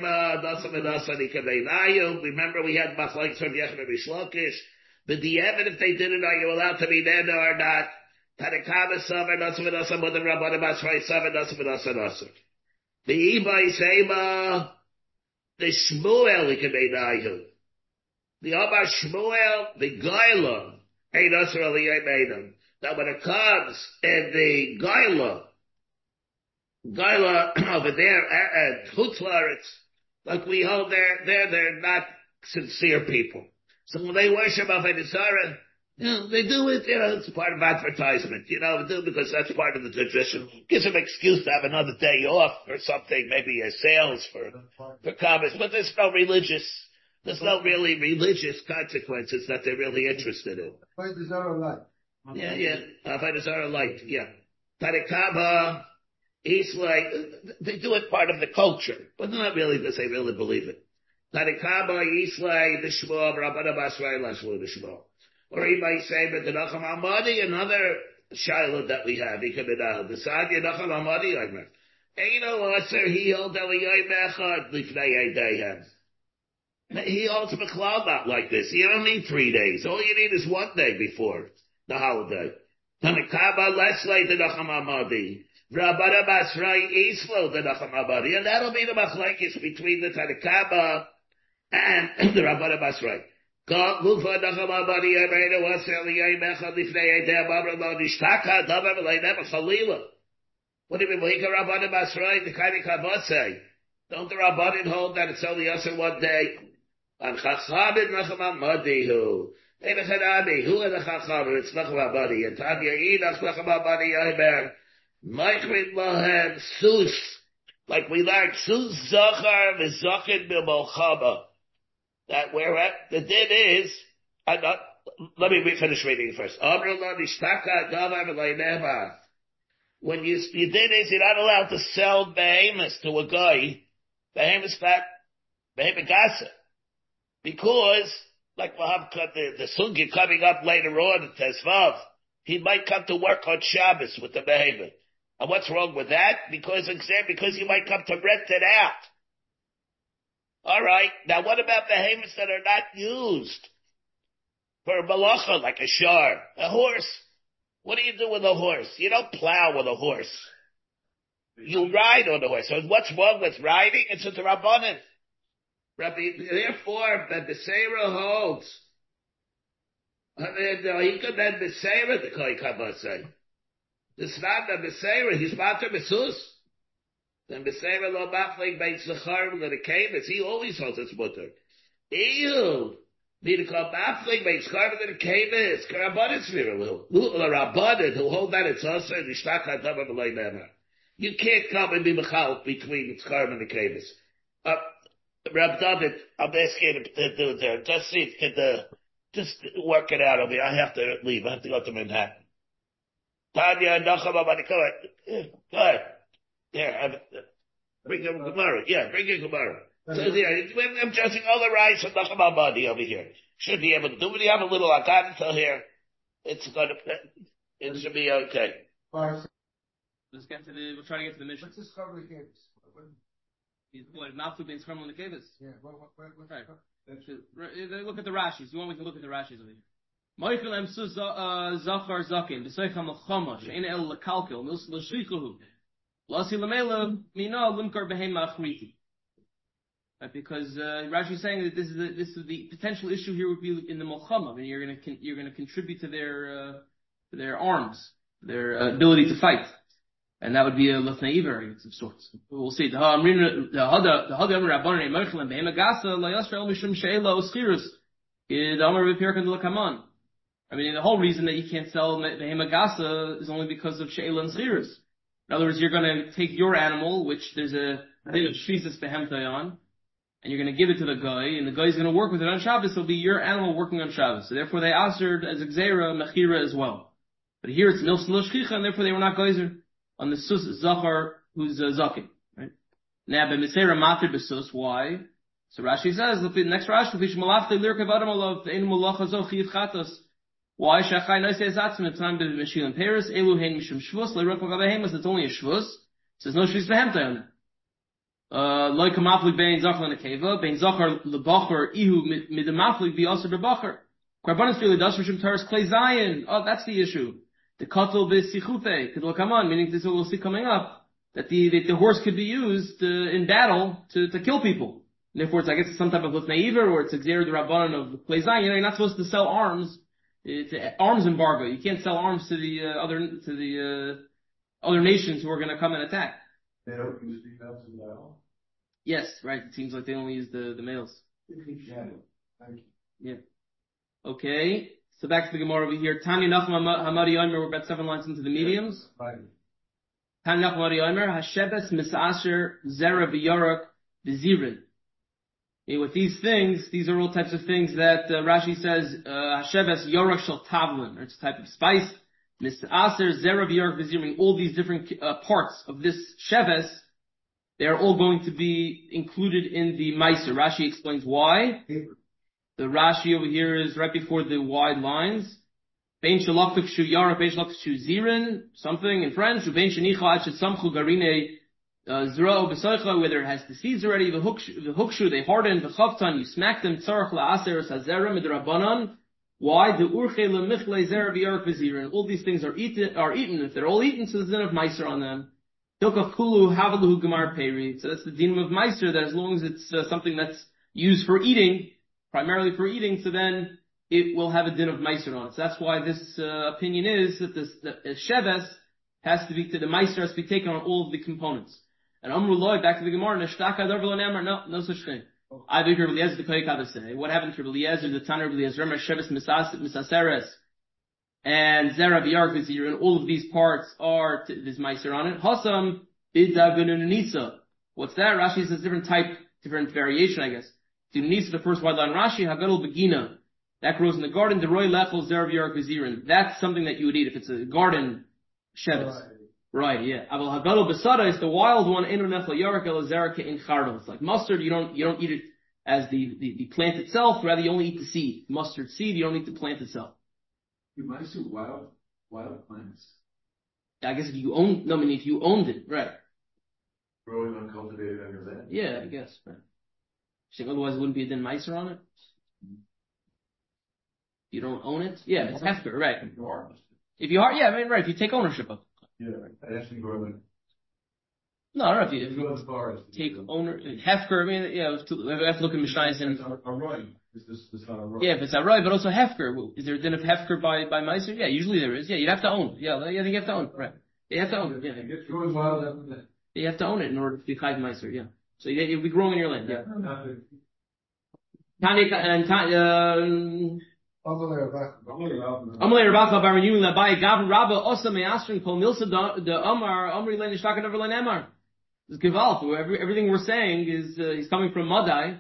we had Machlokes from Yechon and Rishlokish. But the evidence if they did it, are you allowed to be there or not? Tanakaba Savar Nasa V'Nasa Mother Rabbana Basrai Savar Nasa V'Nasa Nasa. The Ibai Sema, the Shmuel Ikabeinayu. The Amar Shmuel, the Gaila, Ein Asr Aliyah Meinam. Now when it comes in the Gaila, Gaila over there at Chutzlaritz, like we hold there, there they're not sincere people. So when they worship Avodah Zarah, you know, they do it, you know, it's part of advertisement, you know, they do because that's part of the tradition. Gives them an excuse to have another day off or something, maybe a sales for, for comments, but there's no religious, there's no really religious consequences that they're really interested in. Avodah Zarah light. Yeah, yeah, Avodah Zarah light, yeah. Tanakaba, he's like, they do it part of the culture, but not really because they really believe it. Tanakaba, he's like the Shmuel, Rabbana Basrai, Lashlu the Shmuel. Or he might say, but the Nacham Hamadi, another Shiloh that we have, he could be now, the Sadi Nacham Hamadi, like that. Eino Asr, he held Eliyai Mechad, Lifnei Eideihem. He holds Mechlal not like this. You don't need three days. All you need is one day before the holiday. Tanakaba, Lesley, the Nacham Hamadi. Rabbana Basrai, Islo, the Nacham Hamadi. And that'll be the Machlokes between the Tanakaba and the Rabbana Basrai. God, Lufa, Nachama, Badi, Ebreda, Wasel, Yamecha, Lifnei, Edem, Abra, Lo, Nishtaka, Dabar, Leinem, Chalila. What do you mean? Lika Rabbanim Asrei, the kind of Kavasei. Don't the Rabbanim hold that it's only us in one day? And Chachamim, Nachama, Madihu. Ebechadami, who are the Chachamim? It's Nachama, Badi. And Tanya, Inach, Nachama, Badi, Yemer. Meichrit Lohem, Sus. Like we learned, Sus Zachar, V'Zachin, B'Molchama. That where the din is, I'm not, let me finish reading first. When you, the din is you're not allowed to sell behemoths to a guy, behemoths fat, behemoth gasa. Because, like we'll have the, the sugi coming up later on at Tesvav, he might come to work on Shabbos with the behemoth. And what's wrong with that? Because, because he might come to rent it out. Alright, now what about behemoths that are not used for a malacha, like a shar, a horse? What do you do with a horse? You don't plow with a horse. You ride on a horse. So what's wrong with riding? It's a Rabbanan. Rabbi, therefore, the Beseira holds. I mean, he could then Beseira, the Koi Kabbat say. This is not the Beseira, he's Mater Besus. Then Beseira lo maflik bein Zachar le Kevis, he always holds its mutter. Ew! Need to call maflik bein Zachar le Kevis, Karabanan Svira, who Rabbanan, who hold that it's also in Nishtach HaTava V'loi Nemer. You can't come and be mechal between Zachar and the Kevis. Uh, Rab David, I'm asking you to do there. Just see if you can, uh, just work it out over here. I have to leave. I have to go to Manhattan. Tanya, Nachama, Badikoa. Go ahead. There, I've, bring your Gemara. Yeah, bring your Gemara. So there, I'm judging all the rights from Nachama Badi over here. Should be able to do it. You have a little Agan until here. It's gonna, it should be okay. Let's get to the, we'll try to get to the mission. What's this cover the caves? He's what, not to be scrum on the caves. Yeah, what, what, what, what, right. Right. Look at the Rashis. You want me to look at the Rashis over here? Michael em su zachar zakin b'seicham l'chama she'en el l'kalkel nus l'shrichuhu l'asi l'mela mina limkar behema achriti. Because uh, Rashi is saying that this is the, this is the potential issue here would be in the milchama. I mean, you're going to you're going to contribute to their uh, to their arms, their uh, ability to fight, and that would be a lefnei variance of sorts. We'll see. The hada the hada rabbanon Michael em behema gasa la'yasrael mishum she'ela oschirus id amar v'pirkan l'kaman. I mean, the whole reason that you can't sell behema gasa is only because of she'ela and schirus. In other words, you're going to take your animal, which there's a thing of shvisas behemtai on, and you're going to give it to the guy, and the guy's going to work with it on Shabbos. It'll be your animal working on Shabbos. So therefore, they answered as exera mechira as well. But here it's milsa l'shchicha, and therefore they were not geyser on the sus zachar who's uh, zakin. Right? Now, b'misera matir b'sus. Why? So Rashi says, the next Rashi, v'sh malafte lirkev adam alav ein malacha zo chiv chatos. Why shachai noisei zatzim at time b'meshil in Paris elu hein mishum shvus leirok v'gabehemas. It's only a shvus. It says no shvis behemtai on it. Uh, like a maflik bein zachar lekeva, bein zachar lebachar ihu midamaflik be also bebacher. Karbanis really does for taras klei zayin. Oh, that's the issue. The katel b'sichute could come on, meaning this we'll see coming up that the that the horse could be used uh, in battle to to kill people. And therefore, it's I guess it's some type of lifnei iver or it's exer the rabbanon of klei zayin. You know, you're not supposed to sell arms. It's an arms embargo. You can't sell arms to the uh, other to the uh, other nations who are going to come and attack. They don't use females in battle. Yes, right. It seems like they only use the, the males. Yeah. Thank you. Yeah. Okay. So back to the Gemara over here. Tanya Nachum Hamari Yomer. We're about seven lines into the mediums. Tanya Nachum Hamari Yomer. Hashebes Misasher Zera B'Yarak B'Zirin. With these things, these are all types of things that uh, Rashi says uh, Hashebes Yarak Shel Tavlin. It's a type of spice. Misasher Zera B'Yarak B'Zirin. All these different uh, parts of this Sheves, they are all going to be included in the Meiser. Rashi explains why. The Rashi over here is right before the wide lines. Bein shalachtuk shu yarak, bein shalachtuk shu zirin, something in French. Bein shenicha ad shetzamchu garine zro b'soicha, whether it has the seeds already. The hukshu, they harden. The chavtan, you smack them. Tzarach la'aser hazera midrabanan. Why? The urche lemichle zera v'yarak v'zirin. All these things are eaten. Are eaten. If they're all eaten, so there's enough Meiser on them. Hilkach kulu havaluhu gemar peri. So that's the din of Meiser, that as long as it's uh, something that's used for eating, primarily for eating, so then it will have a din of meiser on it. So that's why this uh, opinion is that this the, the sheves has to be to the meiser has to be taken on all of the components. And Amru Loi, back to the Gemara, Neshtaka Darvelo Nemar, no, no such thing. I think Rabbi Eliezer the Koyik say. What happened to Rabbi Eliezer, the Tanner Rabbi Eliezer, Sheves Misaseres, and Zera B'Yark Vizir, and all of these parts are to, this meiser on it. Hasam Bidda Gununisa. What's that? Rashi says different type, different variation, I guess. Dunisa, the first wide line. Rashi Hagadol Begina. That grows in the garden. The Roy Lechel Zera B'Yark Vizirin. That's something that you would eat if it's a garden Sheves. Right, yeah. Aval Hagadol Besada is the wild one. Enu Nefla Yarek El Zeraka in Chardon. It's like mustard. You don't, you don't eat it as the, the, the plant itself. Rather, you only eat the seed. Mustard seed. You don't eat the plant itself. You might assume wild, wild plants. I guess if you own, no, I mean if you owned it, right? Growing uncultivated under land. Yeah, I guess. Right. You think otherwise it wouldn't be a din meiser on it? You don't own it? Yeah, it's hefker, right? If you are. If you are, yeah, I mean, right, if you take ownership of it. Yeah, I actually grow in. No, I don't know if you, if You go you as far as. take owner, hefker, I mean, yeah, we have to, we have to look at Mishnayos and, Arroy. Is this, this not Arroy? yeah, if it's Arroy, but also hefker. Is there a din of hefker by, by meiser? Yeah, usually there is. Yeah, you'd have to own. Yeah, I think you have to own, right. You have to own it, yeah. It gets growing wild after that. You have to own it in order to be chayv meiser, yeah. So you, you'll be growing in your land, yeah. Tanya, and Tanya, Amalei Rabba. Amalei Rabba bar Yumi labai Gavin Rabba Osa me'asrin kol milsa the Amar Amri lein nishtaka never lein Emar. It's Gewalt. Every, everything we're saying is uh, he's coming from Madai,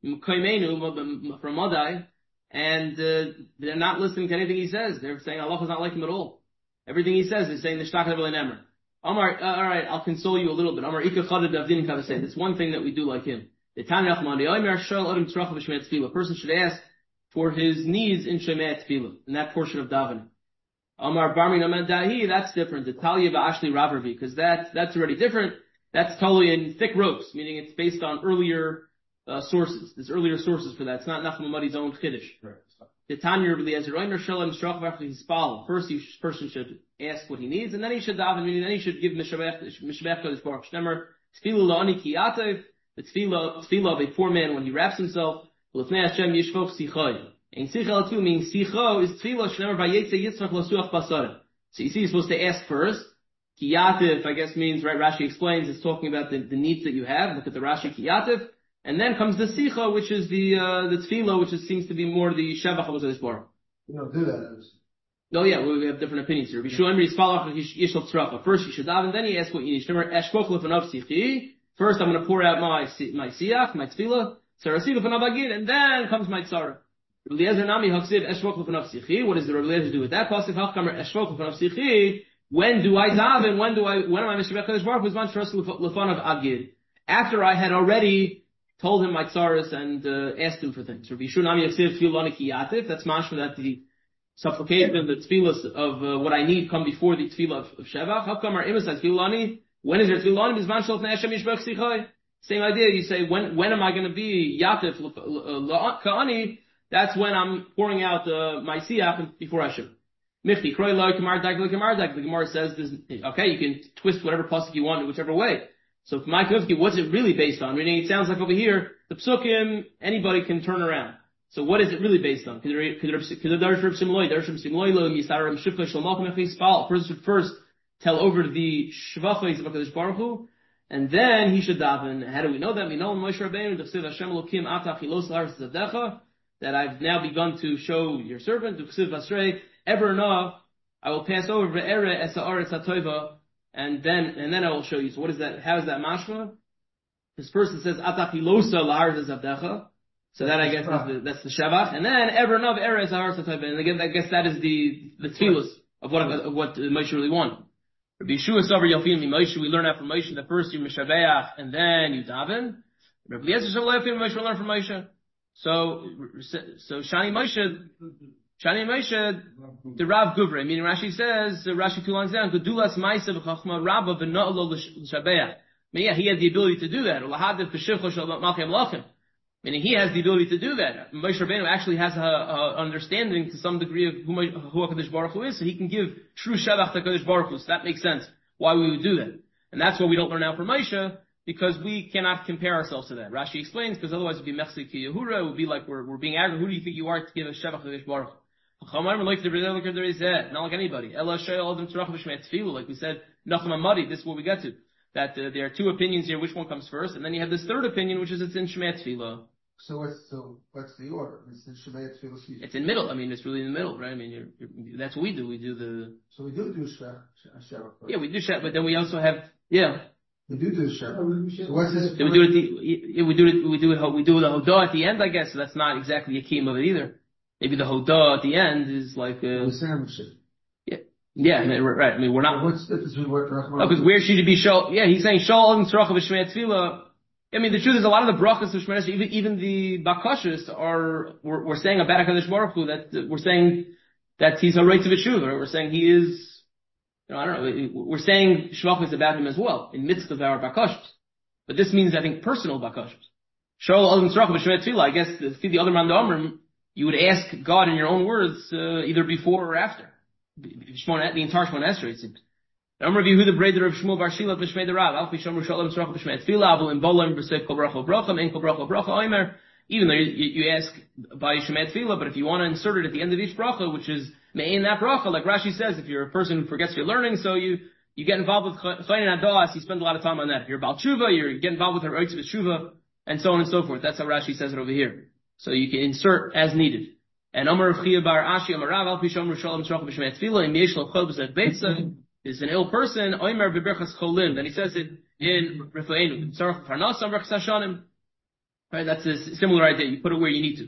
Koimenu from Madai, and uh, they're not listening to anything he says. They're saying Allah is not like him at all. Everything he says is saying nishtaka never lein Emar. Amar, uh, all right, I'll console you a little bit. Amar Ika Chadad Avdin Kavasei. That's one thing that we do like him. The Tanya Achmani Omer Shal Adam Tzrach V'Shmei Tefillah. A person should ask for his needs in Shemei Tefillah, in that portion of davening. Amar Barmi Naman Dahi, that's different. The Talia Ba'ashli Ravarvi, because that, that's already different. That's totally in thick ropes, meaning it's based on earlier uh, sources. There's earlier sources for that. It's not Nachman Madi's own Kiddush. The Tanya Rabbi Eliezer Omer Shalom Tzrach V'Shmei. First, the person should ask what he needs, and then he should daven, meaning then he should give Mishmech Kodesh Baruch Shnemer Tefillah La'ani Ki Yatev, the Tefillah, Tefillah of a poor man when he wraps himself. L'fnei Hashem Yishvok Sichoi. And Sichel too means Sicho is Tefillah Shnemer Vayetze Yitzchak Lasuach Basara. So you see, you're supposed to ask first. Ki Yatev, I guess means, right, Rashi explains, it's talking about the, the needs that you have. Look at the Rashi Ki Yatev. And then comes the Sicha, which is the, uh, the Tefillah, which is, seems to be more the Shevach of Hakadosh Baruch. You don't do that. No, yeah, we, we have different opinions here. Vishu Emri Yisfalach Yishal Tzracha. First you should daven, then you ask what you need. Shnemer Eshkok Lefanav Sichi. First I'm going to pour out my, my Siach, my Tefillah. Sarasi Lefanav Agid, and then comes my Tzara. Rabbi Eliezer Nami Haksiv Eshkok Lefanav Sichi. What does the Rabbi Eliezer do with that? Pasif Hachkamer Eshkok Lefanav Sichi. When do I daven? When do I, when am I Mishra Kadosh Baruch Hu? Was man Sarasi Lefanav Agid. After I had already told him my Tzaras and uh, asked him for things. Rabbi Yishu Nami Haksiv Tefillah Ki Yatif. That's mashma that the supplication, the tefillah of uh, what I need come before the tefillah of, of Shevach. How come our imam says tefillani? When is there tefillani? Bizman shalf ne'ashem yishbech sichai. Same idea. You say, when when am I going to be yatif ka'ani? That's when I'm pouring out uh, my siyach before Hashem. Mifti kroy lo kamar dag lo kamar dag. The Gemara says, this, okay, you can twist whatever pasuk you want in whichever way. So for my kufki, what's it really based on? Meaning, it sounds like over here the psukim anybody can turn around. So what is it really based on? A person should first tell over the shvachos of HaKadosh Baruch Hu, and then he should daven. How do we know that? We know in Moshe Rabbeinu that I've now begun to show your servant, ever enough, I will pass over and then and then I will show you. So what is that? How is that mashma? This person says Atachilosa la'aretz zavdecha. So that I guess is the, that's the Shavach. And then ever enough eres ahar satayv. And again, I guess that is the the tefillos of what of what Moshe really wanted. Rabbi Yeshua Savar Yalfim Moshe. We learn out from Moshe that first you mishabeach and then you daven. Rabbi Eliezer Savar Yalfim Moshe learn from Moshe. So so Shani Moshe Shani Moshe the Rav Guvre. Meaning Rashi says Rashi two lines down. Gedulas Ma'asav Chachma Rabba v'Na'lo l'Shabeach. Yeah, he had the ability to do that. Lahadav b'Shivcha Shal Malchem Lachem. Meaning he has the ability to do that. Moshe Rabbeinu actually has a, a understanding to some degree of who, who HaKadosh Baruch Hu is, so he can give true Shevach to HaKadosh Baruch Hu. So that makes sense why we would do that. And that's what we don't learn out from Moshe, because we cannot compare ourselves to that. Rashi explains, because otherwise it would be Mechsi Ki Yehura, it would be like we're, we're being arrogant. Who do you think you are to give a Shevach to Yish Baruch? Not like anybody. Like we said, Nachum Amadi, this is what we get to. That uh, there are two opinions here, which one comes first, and then you have this third opinion, which is it's in Shemei Tefillah. So what's, so what's the order? It's in Shemei Tefillah. It's in middle. I mean, it's really in the middle, right? I mean, you're, you're, that's what we do. We do the... So we do do Shevach first. Yeah, we do Shevach, but then we also have, yeah. We do do Shevach. So what's this? So we do it, the, yeah, we do it, we do it, we do the Hodah at the end, I guess, so that's not exactly a kiyum of it either. Maybe the Hodah at the end is like a... Yeah. Yeah, I mean, right. I mean, we're not... What's the difference between what... Oh, because where should it be Shol... Yeah, he's saying Shol and Tzrocha b'Shmei Tefillah. I mean, the truth is a lot of the brachas of Shemei, even, even the Bakashis are, we're, we're saying about HaKadosh Baruch Hu that, uh, we're saying that he's a right to B'Shuv, right? We're saying he is, you know, I don't know, we're saying Shvach is about him as well, in midst of our Bakashis. But this means, I think, personal Bakashis. Shol Adam Tzrocha b'Shmei Tefillah, I guess, the, the other man, the Amrim, you would ask God in your own words, uh, either before or after. The entire Shmon Esrei, it seems. Amr of Yehuda Breder of Shmuel Bar Shila b'Shmei Derav, Alfi Shomer Shalom Tzrocha b'Shmei Tefillah, Avol in Bolam b'Seif Kol Bracha Bracham, En Kol Bracha Bracha Oimer. Even though you, you ask by Shemei Tefillah, but if you want to insert it at the end of each bracha, which is me'in that bracha, like Rashi says, if you're a person who forgets your learning, so you, you get involved with Chayin Adas, you spend a lot of time on that. If you're Baal Tshuva, you get involved with her Oitz Tshuva, and so on and so forth. That's how Rashi says it over here. So you can insert as needed. And Amar of Chia Bar Ashi Amar Rav Alpi Shomer Shalom Tzrocha b'Shmei Tefillah, in Yesh Lo Chol B'Zeh Beitza, is an ill person, Oimer B'Berchas Cholim. Then he says it in Rifleinu, Tzarech Parnas Amar Chashanim. Right, that's a similar idea. You put it where you need to.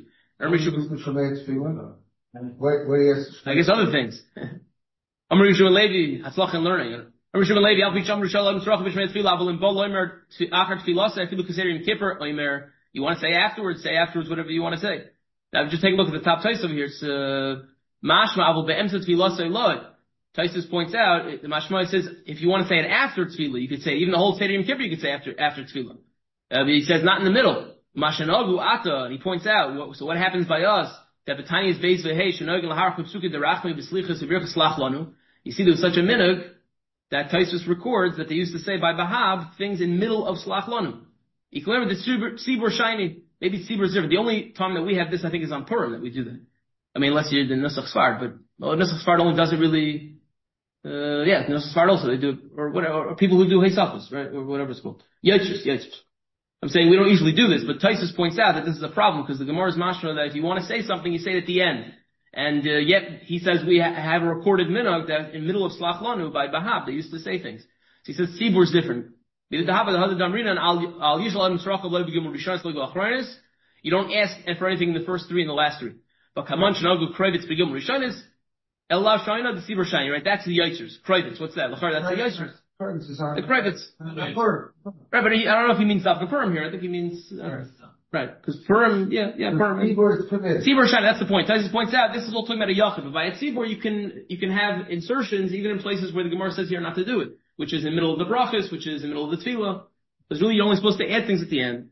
I guess other things. Amar Yishua Levi, Hatzlach in learning. Amar Yishua Levi, Alpi Shomer Shalom Tzrocha b'Shmei Tefillah, Avol in Bol Oimer Achar Tefillah, Afilu Kaserim Kippur, Oimer. You want to say afterwards, say afterwards whatever you want to say. Now just take a look at the top Tais over here. It's uh, Mashma Avol Be'emsa Tefillah Seiloi. Taisus points out, the Mashma says, if you want to say it after Tefillah, you could say, even the whole Seder Yom Kippur, you could say after, after Tefillah. Uh, but he says not in the middle. Mashanogu Ata, and he points out, what, so what happens by us, that Betani is based v'hei, Shanogu Lahar Chupsuki Derachmi B'slichas V'birchas Lach Lanu. You see there's such a minhag, that Taisus records that they used to say by Bahab, things in middle of Slach Lanu. You can remember the Tzibur Shiny, maybe Tzibur is different. The only time that we have this, I think, is on Purim that we do that. I mean, unless you're the Nusach Sfard, but, well, Nusach Sfard only does it really, Uh, yeah, Nusach Sfard also, they do it, or whatever, or people who do Heisafos, right, or whatever it's called. Yitzhus, Yitzhus. I'm saying we don't usually do this, but Taisus points out that this is a problem, because the Gemara is mashma that if you want to say something, you say it at the end. And, uh, yet, he says we ha- have a recorded minhag that in the middle of Slach Lanu by Bahab, they used to say things. So he says Tzibur is different. You don't ask for anything in the first three and the last three. But Kaman Shanagu Krevitz Begum Rishonis, Ella Shaina, the Tzibur Shani, right? That's the Yitzhers. Krevitz, what's that? That's the Yitzhers. The Krevitz. Right, but he, I don't know if he means Dafka Purim here. I think he means, uh, right, because Purim, yeah, yeah, Purim. Tzibur Shani, that's the point. Taisus points out, this is all talking about a Yachid, but by a Tzibur, you can, you can have insertions even in places where the Gemara says here not to do it, which is in the middle of the brachas, which is in the middle of the tefillah. Because really you're only supposed to add things at the end.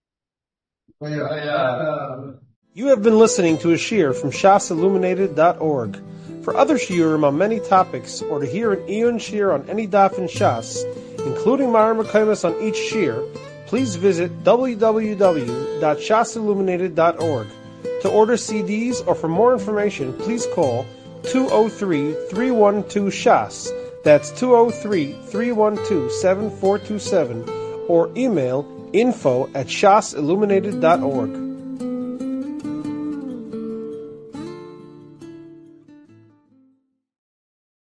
You have been listening to a shiur from shas illuminated dot org. For other shiurim on many topics, or to hear an Iyun shiur on any daf in Shas, including Mareh Mekomos on each shiur, please visit w w w dot shas illuminated dot org. To order C Ds or for more information, please call two oh three, three one two, shas. That's two oh three, three one two, seven four two seven, or email info at shas illuminated dot org.